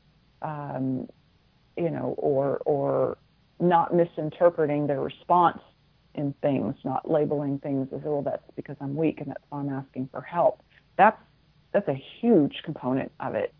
or not misinterpreting their response in things, not labeling things as, oh, that's because I'm weak and that's why I'm asking for help. That's a huge component of it.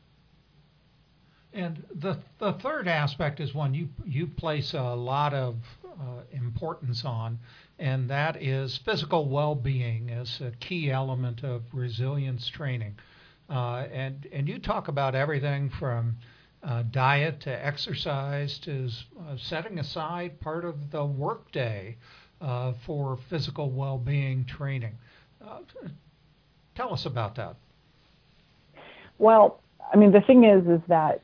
And the third aspect is one you place a lot of importance on, and that is physical well-being as a key element of resilience training. And you talk about everything from diet to exercise to setting aside part of the workday for physical well-being training. Tell us about that. Well, I mean, the thing is that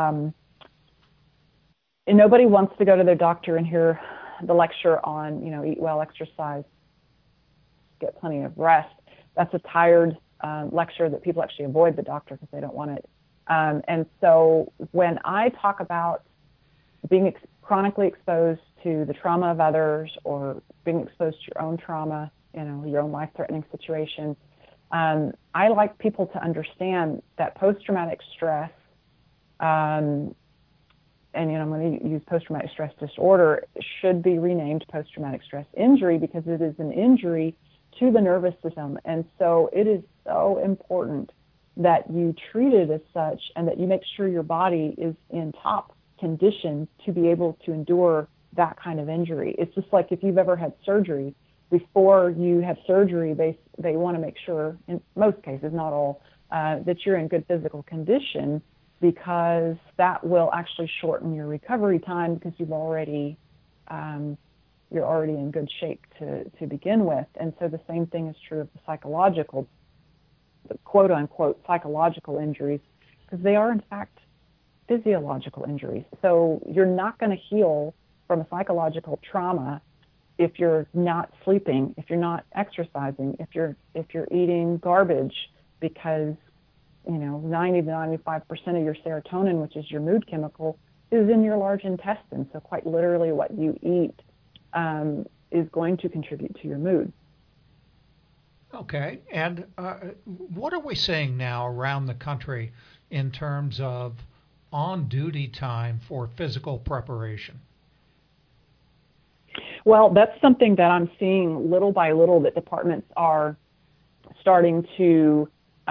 nobody wants to go to their doctor and hear the lecture on, eat well, exercise, get plenty of rest. That's a tired lecture that people actually avoid the doctor because they don't want it. And so when I talk about being chronically exposed to the trauma of others, or being exposed to your own trauma, your own life-threatening situation, I like people to understand that post-traumatic stress, and I'm going to use post-traumatic stress disorder, should be renamed post-traumatic stress injury, because it is an injury to the nervous system. And so it is so important that you treat it as such, and that you make sure your body is in top condition to be able to endure that kind of injury. It's just like if you've ever had surgery. Before you have surgery, they want to make sure, in most cases, not all, that you're in good physical condition, because that will actually shorten your recovery time, because you're already in good shape to begin with. And so the same thing is true of the quote unquote psychological injuries, because they are in fact physiological injuries. So you're not going to heal from a psychological trauma if you're not sleeping, if you're not exercising, if you're eating garbage, because 90 to 95% of your serotonin, which is your mood chemical, is in your large intestine. So quite literally, what you eat is going to contribute to your mood. Okay, and what are we seeing now around the country in terms of on-duty time for physical preparation? Well, that's something that I'm seeing little by little, that departments are starting to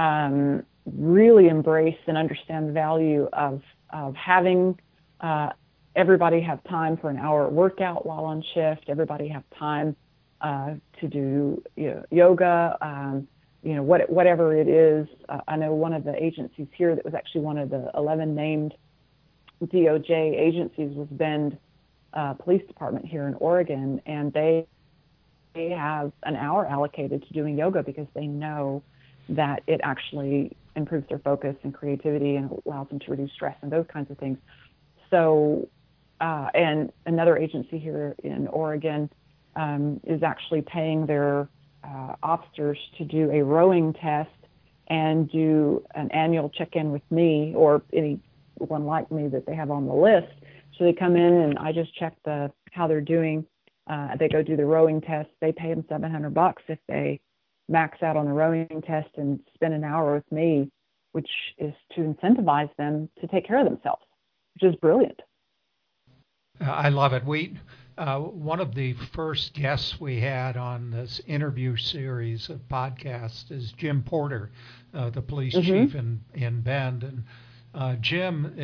really embrace and understand the value of having everybody have time for an hour workout while on shift, everybody have time to do yoga, whatever it is. I know one of the agencies here that was actually one of the 11 named DOJ agencies was Bend Police Department here in Oregon, and they have an hour allocated to doing yoga, because they know that it actually improves their focus and creativity and allows them to reduce stress and those kinds of things. So, and another agency here in Oregon is actually paying their officers to do a rowing test and do an annual check-in with me, or anyone like me that they have on the list. So they come in and I just check how they're doing. They go do the rowing test. They pay them $700 if they max out on the rowing test and spend an hour with me, which is to incentivize them to take care of themselves, which is brilliant. I love it. One of the first guests we had on this interview series of podcasts is Jim Porter, the police chief in Bend. And Jim,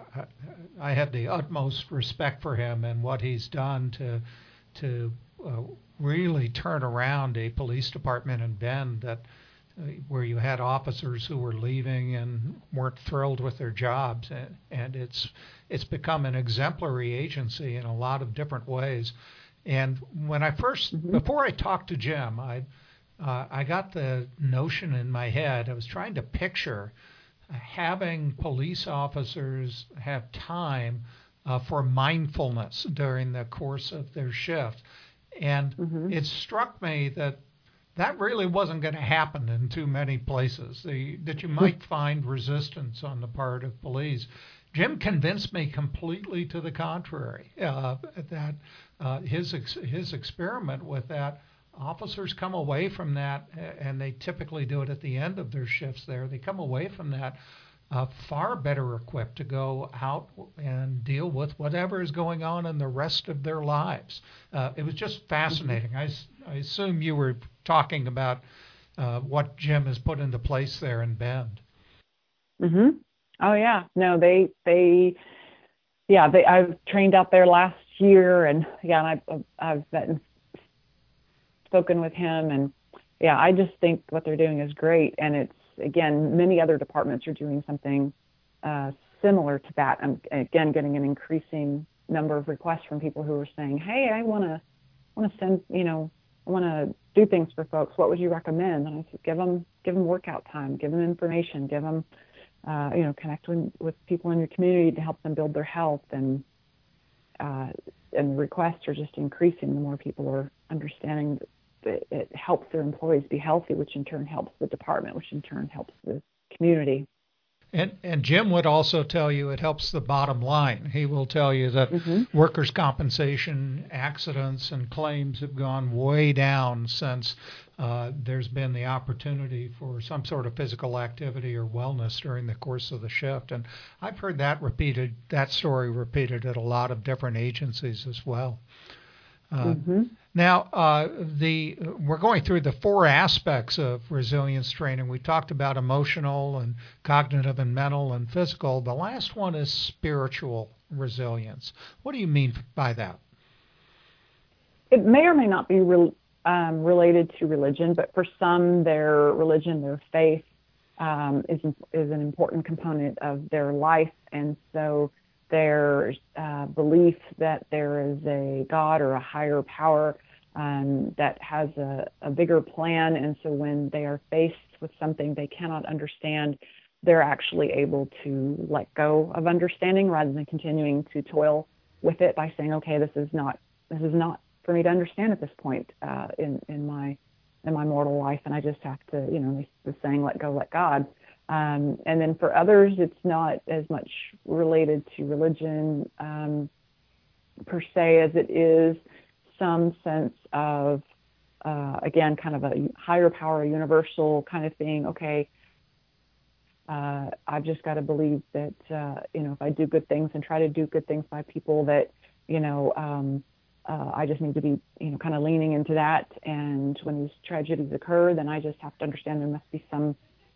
I have the utmost respect for him and what he's done to really turn around a police department in Bend where you had officers who were leaving and weren't thrilled with their jobs, and it's become an exemplary agency in a lot of different ways. And when I first, before I talked to Jim, I got the notion in my head. I was trying to picture having police officers have time for mindfulness during the course of their shift. And it struck me that that really wasn't going to happen in too many places, that you might find resistance on the part of police. Jim convinced me completely to the contrary, that his experiment with that, officers come away from that, and they typically do it at the end of their shifts there. They come away from that far better equipped to go out and deal with whatever is going on in the rest of their lives. It was just fascinating. I assume you were talking about what Jim has put into place there in Bend. Mm-hmm. Oh yeah, no, I've trained out there last year, and I've met and spoken with him, and I just think what they're doing is great, and it's, again, many other departments are doing something similar to that. I'm again getting an increasing number of requests from people who are saying, "Hey, I want to send, I want to do things for folks. What would you recommend?" And I said, give them workout time, give them information, give them, connect with people in your community to help them build their health, and requests are just increasing. The more people are understanding that it helps their employees be healthy, which in turn helps the department, which in turn helps the community. And Jim would also tell you it helps the bottom line. He will tell you that workers' compensation accidents and claims have gone way down since there's been the opportunity for some sort of physical activity or wellness during the course of the shift. And I've heard that story repeated at a lot of different agencies as well. Now, we're going through the 4 aspects of resilience training. We talked about emotional and cognitive and mental and physical. The last one is spiritual resilience. What do you mean by that? It may or may not be related to religion, but for some, their religion, their faith, is an important component of their life, and so their belief that there is a God or a higher power that has a bigger plan. And so when they are faced with something they cannot understand, they're actually able to let go of understanding rather than continuing to toil with it by saying, okay, this is not for me to understand at this point in my mortal life, and I just have to, the saying, let go, let God. And then for others, it's not as much related to religion per se as it is some sense of, again, kind of a higher power, a universal kind of thing. Okay, I've just got to believe that, if I do good things and try to do good things by people, that, I just need to be, kind of leaning into that. And when these tragedies occur, then I just have to understand there must be some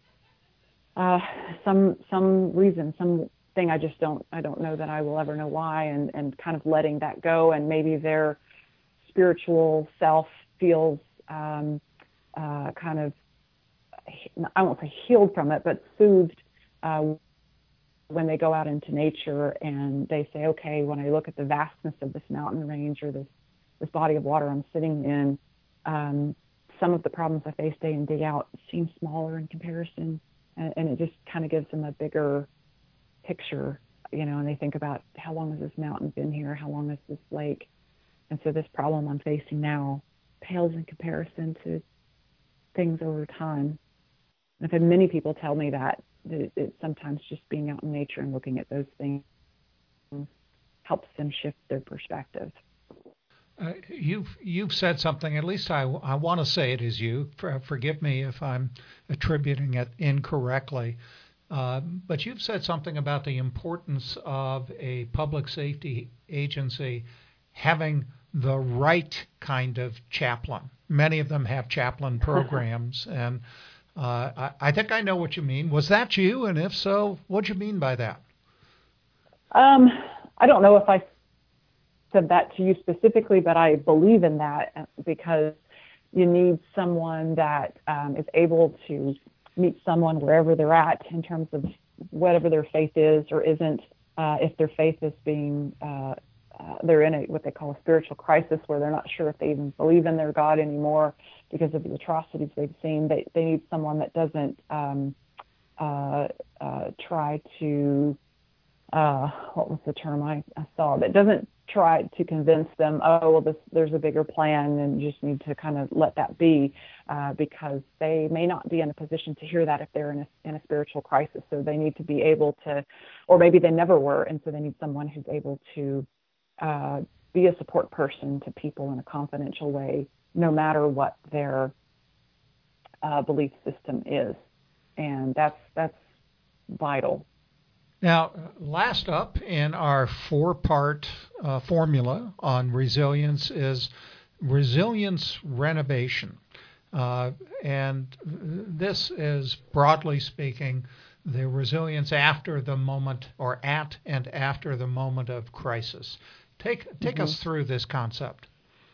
reason, something I don't know that I will ever know why, and kind of letting that go. And maybe their spiritual self feels kind of, I won't say healed from it, but soothed when they go out into nature and they say, okay, when I look at the vastness of this mountain range or this body of water I'm sitting in, some of the problems I face day in, day out seem smaller in comparison. And it just kind of gives them a bigger picture, and they think about, how long has this mountain been here? How long has this lake? And so this problem I'm facing now pales in comparison to things over time. And I've had many people tell me that it sometimes just being out in nature and looking at those things helps them shift their perspective. You've said something, at least I want to say it is you. Forgive me if I'm attributing it incorrectly. But you've said something about the importance of a public safety agency having the right kind of chaplain. Many of them have chaplain programs, and I think I know what you mean. Was that you? And if so, what do you mean by that? I don't know if I said that to you specifically, but I believe in that, because you need someone that is able to meet someone wherever they're at in terms of whatever their faith is or isn't. If their faith is being, they're in what they call a spiritual crisis, where they're not sure if they even believe in their God anymore because of the atrocities they've seen. They need someone that doesn't try to, what was the term I saw, that doesn't try to convince them, oh, well, there's a bigger plan, and you just need to kind of let that be, because they may not be in a position to hear that if they're in a spiritual crisis. So they need to be able to, or maybe they never were, and so they need someone who's able to be a support person to people in a confidential way, no matter what their belief system is. And that's vital. Now, last up in our four-part formula on resilience is resilience renovation. And this is, broadly speaking, the resilience after the moment, or at and after the moment of crisis. Take us through this concept.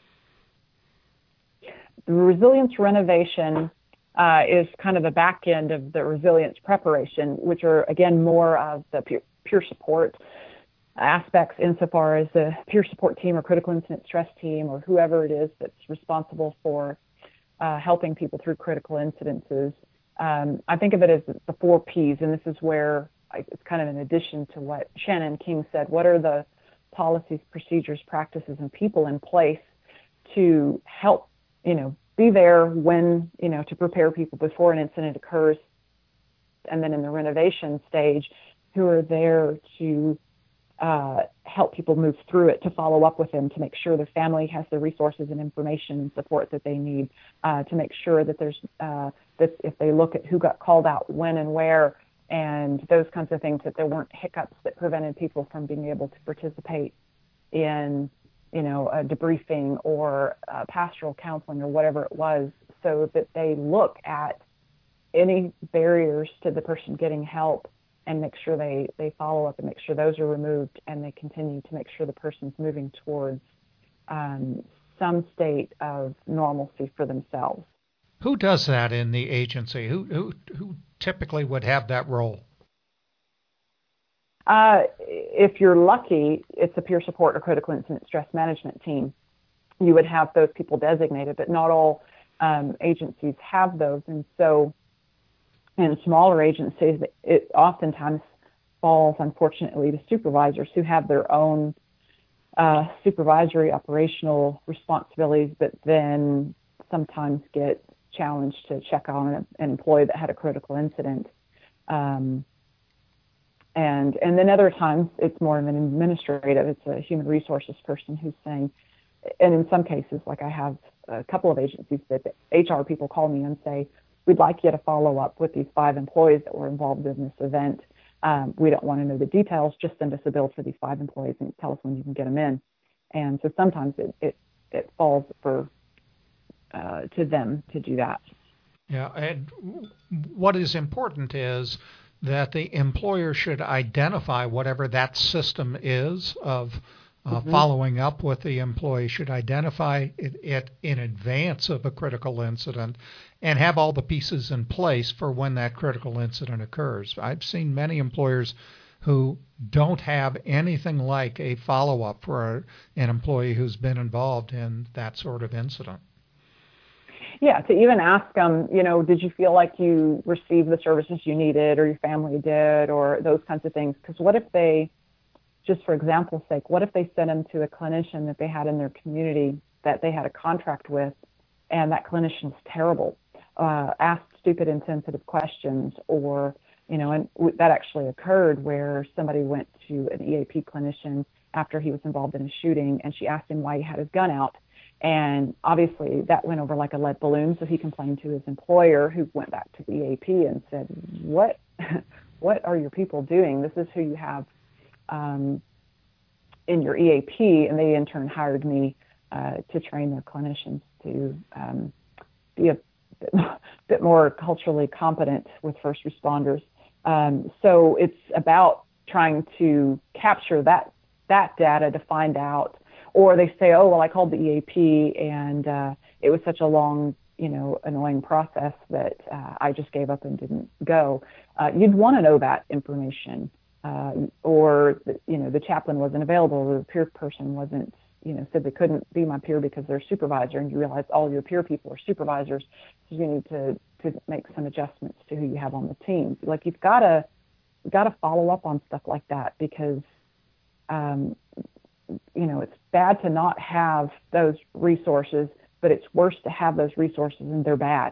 The resilience renovation is kind of the back end of the resilience preparation, which are, again, more of the peer support aspects, insofar as the peer support team or critical incident stress team or whoever it is that's responsible for helping people through critical incidences. I think of it as the 4 Ps, and this is where it's kind of in addition to what Shannon King said. What are the policies, procedures, practices, and people in place to help, be there when, to prepare people before an incident occurs, and then in the renovation stage, who are there to help people move through it, to follow up with them, to make sure the family has the resources and information and support that they need, to make sure that there's that if they look at who got called out when and where, and those kinds of things, that there weren't hiccups that prevented people from being able to participate in a debriefing or pastoral counseling or whatever it was, so that they look at any barriers to the person getting help and make sure they follow up and make sure those are removed, and they continue to make sure the person's moving towards some state of normalcy for themselves. Who does that in the agency? Who typically would have that role? If you're lucky, it's a peer support or critical incident stress management team. You would have those people designated, but not all agencies have those. And so in smaller agencies, it oftentimes falls, unfortunately, to supervisors who have their own supervisory operational responsibilities, but then sometimes get challenged to check on an employee that had a critical incident. And then other times it's more of an administrative, it's a human resources person who's saying, and in some cases, like I have a couple of agencies that HR people call me and say, we'd like you to follow up with these 5 employees that were involved in this event. We don't want to know the details, just send us a bill for these 5 employees and tell us when you can get them in. And so sometimes it falls to them to do that. Yeah, and what is important is that the employer should identify whatever that system is of following up with the employee, should identify it in advance of a critical incident and have all the pieces in place for when that critical incident occurs. I've seen many employers who don't have anything like a follow-up for an employee who's been involved in that sort of incident. Yeah, to even ask them, did you feel like you received the services you needed, or your family did, or those kinds of things? Because what if they, just for example's sake, what if they sent them to a clinician that they had in their community that they had a contract with, and that clinician was terrible, asked stupid, insensitive questions, or, and that actually occurred where somebody went to an EAP clinician after he was involved in a shooting, and she asked him why he had his gun out. And obviously that went over like a lead balloon, so he complained to his employer, who went back to the EAP and said, what are your people doing? This is who you have in your EAP. And they in turn hired me to train their clinicians to be a bit more culturally competent with first responders. So it's about trying to capture that data to find out. Or they say, oh, well, I called the EAP and it was such a long, annoying process that I just gave up and didn't go. You'd want to know that information. Or, the chaplain wasn't available, or the peer person wasn't, said they couldn't be my peer because they're a supervisor, and you realize all your peer people are supervisors, so you need to make some adjustments to who you have on the team. Like, you've got to follow up on stuff like that, because it's bad to not have those resources, but it's worse to have those resources and they're bad.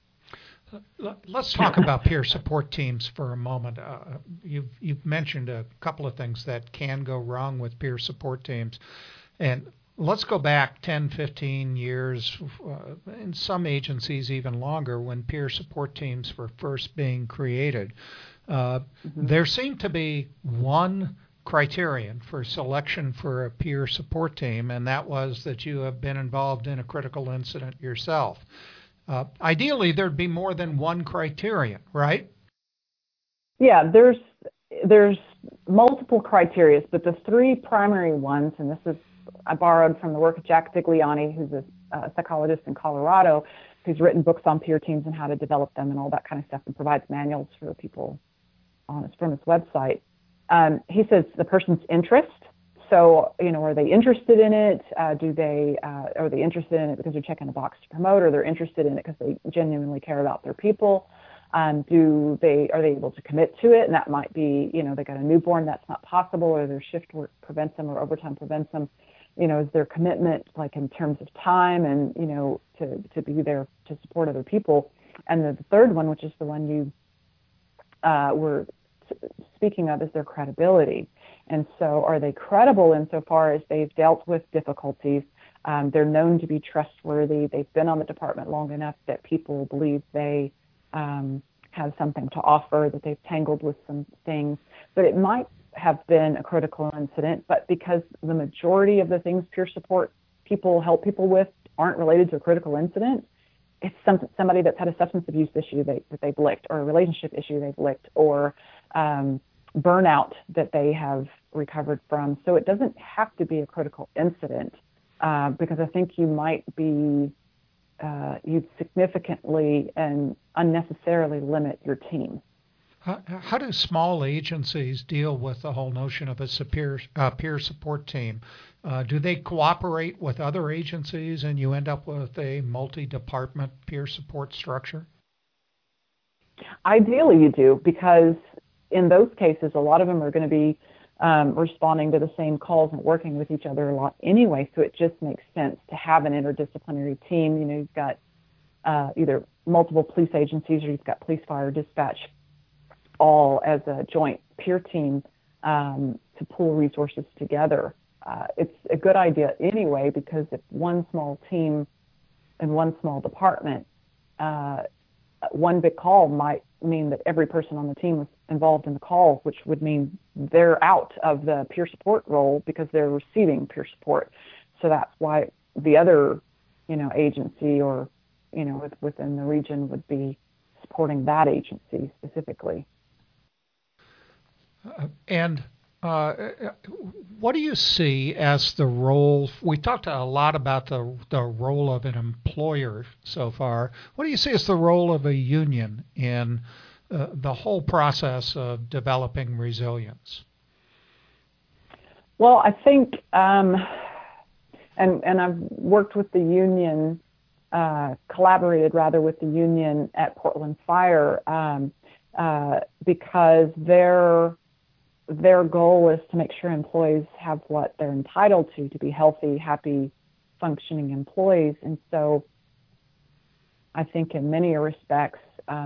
Let's talk about peer support teams for a moment. You've mentioned a couple of things that can go wrong with peer support teams. And let's go back 10, 15 years, in some agencies even longer, when peer support teams were first being created. There seemed to be one criterion for selection for a peer support team, and that was that you have been involved in a critical incident yourself. Ideally, there'd be more than one criterion, right? Yeah, there's multiple criteria, but the three primary ones, and this is I borrowed from the work of Jack Zigliani, who's a psychologist in Colorado, who's written books on peer teams and how to develop them and all that kind of stuff, and provides manuals for people from his website. He says the person's interest. So, are they interested in it? Are they interested in it because they're checking a box to promote, or they're interested in it because they genuinely care about their people? Are they able to commit to it? And that might be, they got a newborn, that's not possible, or their shift work prevents them, or overtime prevents them. Is their commitment, like in terms of time and, to be there to support other people? And the third one, which is the one you were speaking of, is their credibility. And so are they credible insofar as they've dealt with difficulties? They're known to be trustworthy. They've been on the department long enough that people believe they have something to offer, that they've tangled with some things. But it might have been a critical incident, but because the majority of the things peer support people help people with aren't related to a critical incident, it's somebody that's had a substance abuse issue that they've licked, or a relationship issue they've licked, or burnout that they have recovered from. So it doesn't have to be a critical incident, because I think you might be, you'd significantly and unnecessarily limit your team. How do small agencies deal with the whole notion of a peer support team? Do they cooperate with other agencies and you end up with a multi-department peer support structure? Ideally you do, because in those cases, a lot of them are going to be responding to the same calls and working with each other a lot anyway. So it just makes sense to have an interdisciplinary team. You've got either multiple police agencies, or you've got police, fire, dispatch, all as a joint peer team to pool resources together. It's a good idea anyway, because if one small team and one small department, one big call might mean that every person on the team was involved in the call, which would mean they're out of the peer support role because they're receiving peer support. So that's why the other, agency or, within the region would be supporting that agency specifically. What do you see as the role? We talked a lot about the role of an employer so far. What do you see as the role of a union in the whole process of developing resilience? Well, I think, and I've worked with the union, collaborated rather with the union at Portland Fire, because their goal is to make sure employees have what they're entitled to be healthy, happy, functioning employees. And so I think in many respects,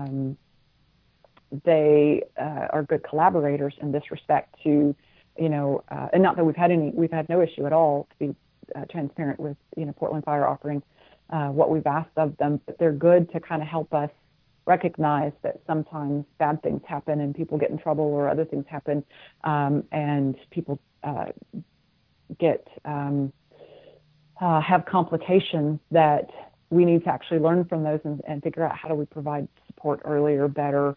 they are good collaborators in this respect to, and not that we've had no issue at all to be transparent with, Portland Fire offering what we've asked of them, but they're good to kind of help us recognize that sometimes bad things happen and people get in trouble, or other things happen, and people have complications that we need to actually learn from those and figure out how do we provide support earlier, better,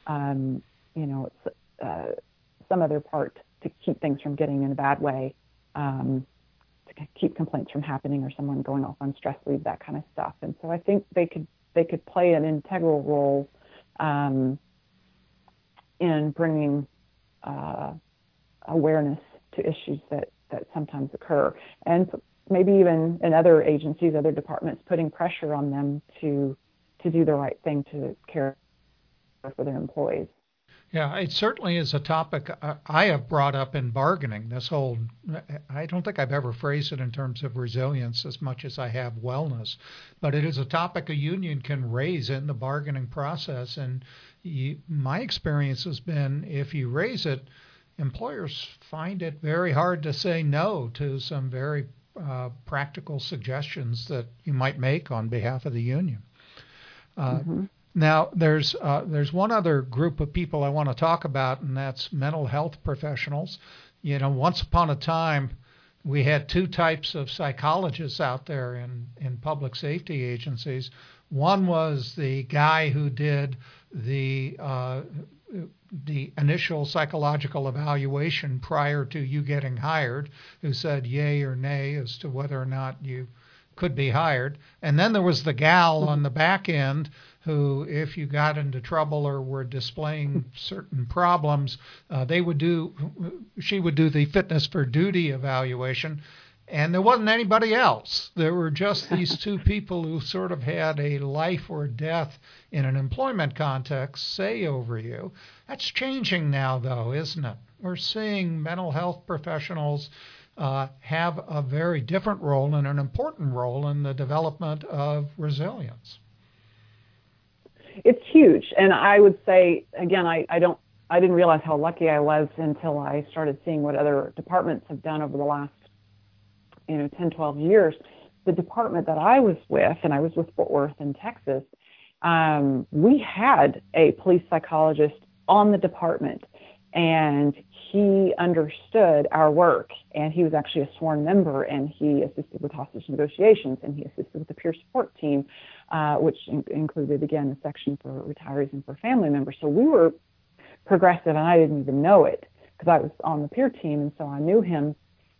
some other part to keep things from getting in a bad way, to keep complaints from happening, or someone going off on stress leave, that kind of stuff. And so I think they could play an integral role in bringing awareness to issues that sometimes occur, and maybe even in other agencies, other departments, putting pressure on them to do the right thing to care for their employees. Yeah, it certainly is a topic I have brought up in bargaining. I don't think I've ever phrased it in terms of resilience as much as I have wellness, but it is a topic a union can raise in the bargaining process. And my experience has been if you raise it, employers find it very hard to say no to some very practical suggestions that you might make on behalf of the union. Mm-hmm. Now, there's one other group of people I want to talk about, and that's mental health professionals. Once upon a time, we had two types of psychologists out there in public safety agencies. One was the guy who did the initial psychological evaluation prior to you getting hired, who said yay or nay as to whether or not you could be hired. And then there was the gal on the back end who, if you got into trouble or were displaying certain problems, she would do the fitness for duty evaluation. And there wasn't anybody else. There were just these two people who sort of had a life or death in an employment context say over you. That's changing now, though, isn't it? We're seeing mental health professionals have a very different role and an important role in the development of resilience. It's huge. And I would say, again, I didn't realize how lucky I was until I started seeing what other departments have done over the last 10, 12 years. The department that I was with, and I was with Fort Worth in Texas, we had a police psychologist on the department, and he understood our work, and he was actually a sworn member, and he assisted with hostage negotiations, and he assisted with the peer support team, which included, again, a section for retirees and for family members. So we were progressive, and I didn't even know it because I was on the peer team, and so I knew him.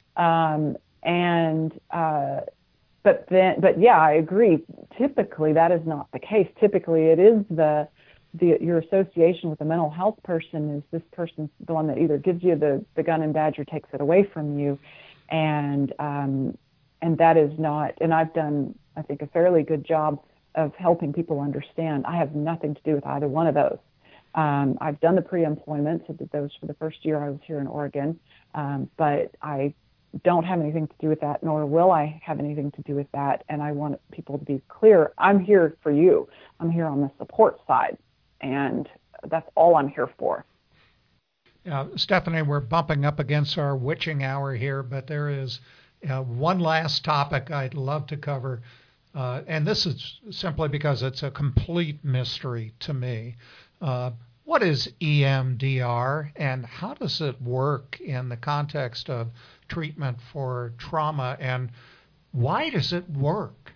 But yeah, I agree. Typically, that is not the case. Typically, it is your association with a mental health person is this person's the one that either gives you the gun and badge or takes it away from you, and that is not. And I've done, I think, a fairly good job of helping people understand. I have nothing to do with either one of those. I've done the pre-employment, so did those for the first year I was here in Oregon, but I don't have anything to do with that, nor will I have anything to do with that. And I want people to be clear. I'm here for you. I'm here on the support side, and that's all I'm here for. Stephanie, we're bumping up against our witching hour here, but there is one last topic I'd love to cover, and this is simply because it's a complete mystery to me. What is EMDR, and how does it work in the context of treatment for trauma, and why does it work?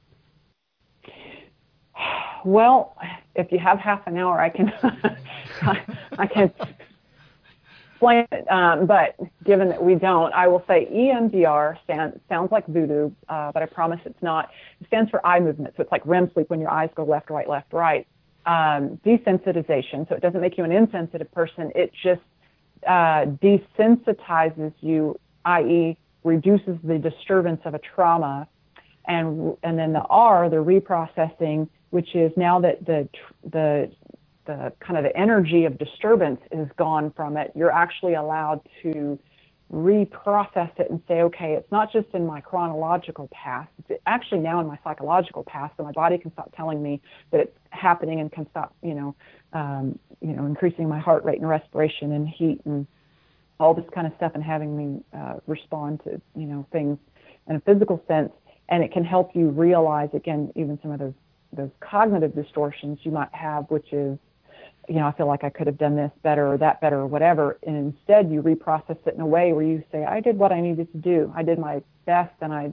Well, if you have half an hour, I can I can explain it. But given that we don't, I will say EMDR sounds like voodoo, but I promise it's not. It stands for eye movement, so it's like REM sleep when your eyes go left, right, left, right. Desensitization, so it doesn't make you an insensitive person. It just desensitizes you, i.e., reduces the disturbance of a trauma, and then the R, the reprocessing, which is now that the kind of the energy of disturbance is gone from it, you're actually allowed to reprocess it and say, okay, it's not just in my chronological past, it's actually now in my psychological past, so my body can stop telling me that it's happening and can stop, increasing my heart rate and respiration and heat and all this kind of stuff, and having me respond to, things in a physical sense. And it can help you realize, again, even some of those cognitive distortions you might have, which is, I feel like I could have done this better or that better or whatever. And instead you reprocess it in a way where you say, I did what I needed to do. I did my best, and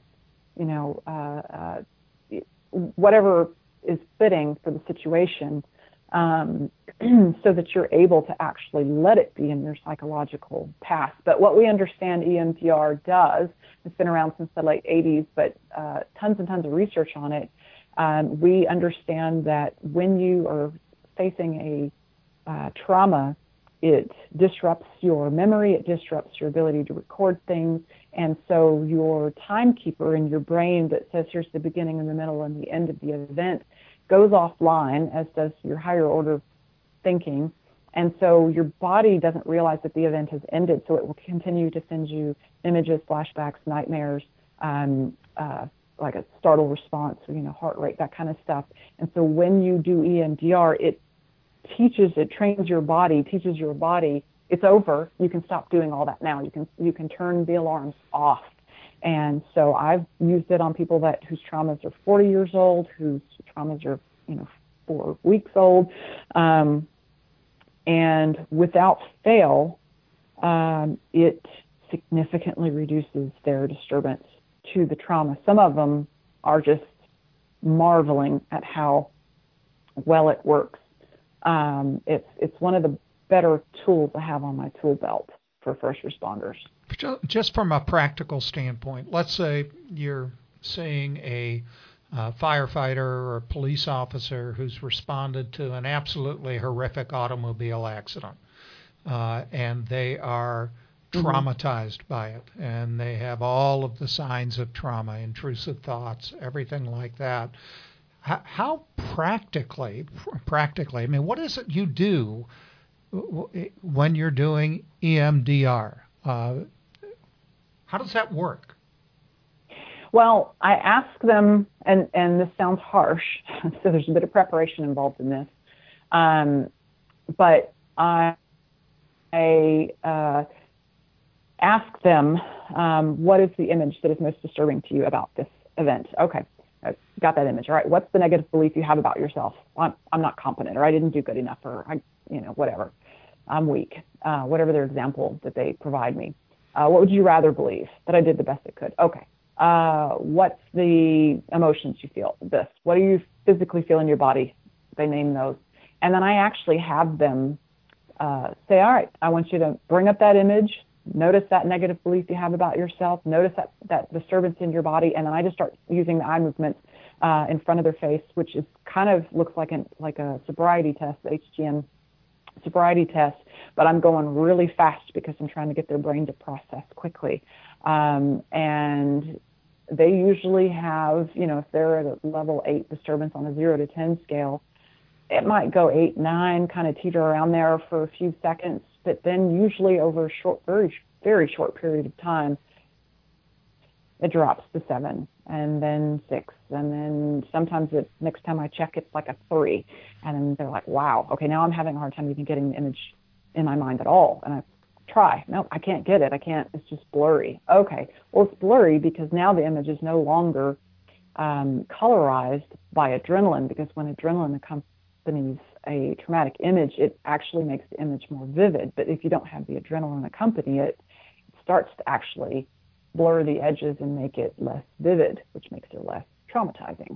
whatever is fitting for the situation, so that you're able to actually let it be in your psychological past. But what we understand EMDR does, it's been around since the late 80s, but tons and tons of research on it. We understand that when you are facing a trauma, it disrupts your memory, it disrupts your ability to record things, and so your timekeeper in your brain that says here's the beginning and the middle and the end of the event goes offline, as does your higher order thinking, And so your body doesn't realize that the event has ended, so it will continue to send you images, flashbacks, nightmares, like a startle response, heart rate, that kind of stuff. And so when you do EMDR, it trains your body, teaches your body, it's over. You can stop doing all that now. You can turn the alarms off. And so I've used it on people whose traumas are 40 years old, whose traumas are, 4 weeks old. And without fail, it significantly reduces their disturbance to the trauma. Some of them are just marveling at how well it works. It's one of the better tools I have on my tool belt for first responders. Just from a practical standpoint, let's say you're seeing a firefighter or a police officer who's responded to an absolutely horrific automobile accident, and they are traumatized by it, and they have all of the signs of trauma, intrusive thoughts, everything like that. How practically, I mean, what is it you do when you're doing EMDR? How does that work? Well, I ask them, and this sounds harsh, so there's a bit of preparation involved in this, but I ask them, what is the image that is most disturbing to you about this event? Okay, I got that image. All right, what's the negative belief you have about yourself? I'm not competent, or I didn't do good enough, or whatever. I'm weak, whatever their example that they provide me. What would you rather believe? That I did the best I could. Okay. What's the emotions you feel? This. What do you physically feel in your body? They name those. And then I actually have them say, all right, I want you to bring up that image, notice that negative belief you have about yourself, notice that disturbance in your body, and then I just start using the eye movements in front of their face, which is kind of looks like a sobriety test, the HGM sobriety test, but I'm going really fast because I'm trying to get their brain to process quickly. And they usually have, if they're at a level 8 disturbance on a 0 to 10 scale, it might go 8, 9, kind of teeter around there for a few seconds, but then usually over a very, very short period of time, it drops to 7, and then 6, and then sometimes next time I check, it's like a 3, and then they're like, wow, okay, now I'm having a hard time even getting the image in my mind at all, and I try. No, I can't get it. It's just blurry. Okay, well, it's blurry because now the image is no longer colorized by adrenaline, because when adrenaline accompanies a traumatic image, it actually makes the image more vivid. But if you don't have the adrenaline accompany it, it starts to actually blur the edges and make it less vivid, which makes it less traumatizing.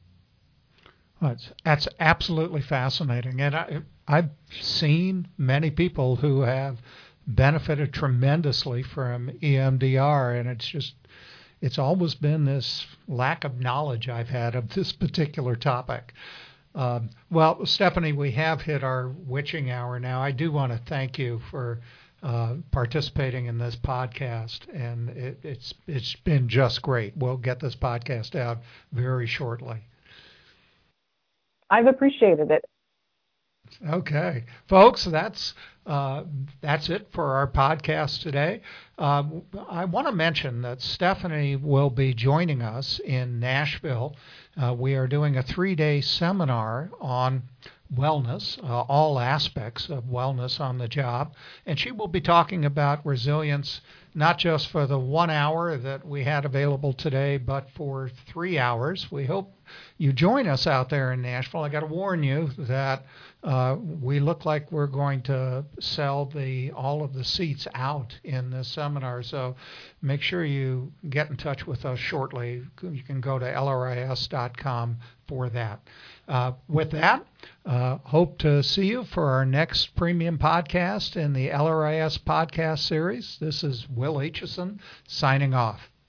That's absolutely fascinating. And I've seen many people who have benefited tremendously from EMDR, and it's always been this lack of knowledge I've had of this particular topic. Well, Stephanie, we have hit our witching hour now. I do want to thank you for participating in this podcast, and it's been just great. We'll get this podcast out very shortly. I've appreciated it. Okay, folks, that's it for our podcast today. I want to mention that Stephanie will be joining us in Nashville. We are doing a 3-day seminar on wellness, all aspects of wellness on the job, and she will be talking about resilience, not just for the 1 hour that we had available today, but for 3 hours. We hope you join us out there in Nashville. I got to warn you that we look like we're going to sell all of the seats out in this seminar, so make sure you get in touch with us shortly. You can go to lris.com for that. With that, hope to see you for our next premium podcast in the LRIS podcast series. This is Will Aitchison signing off.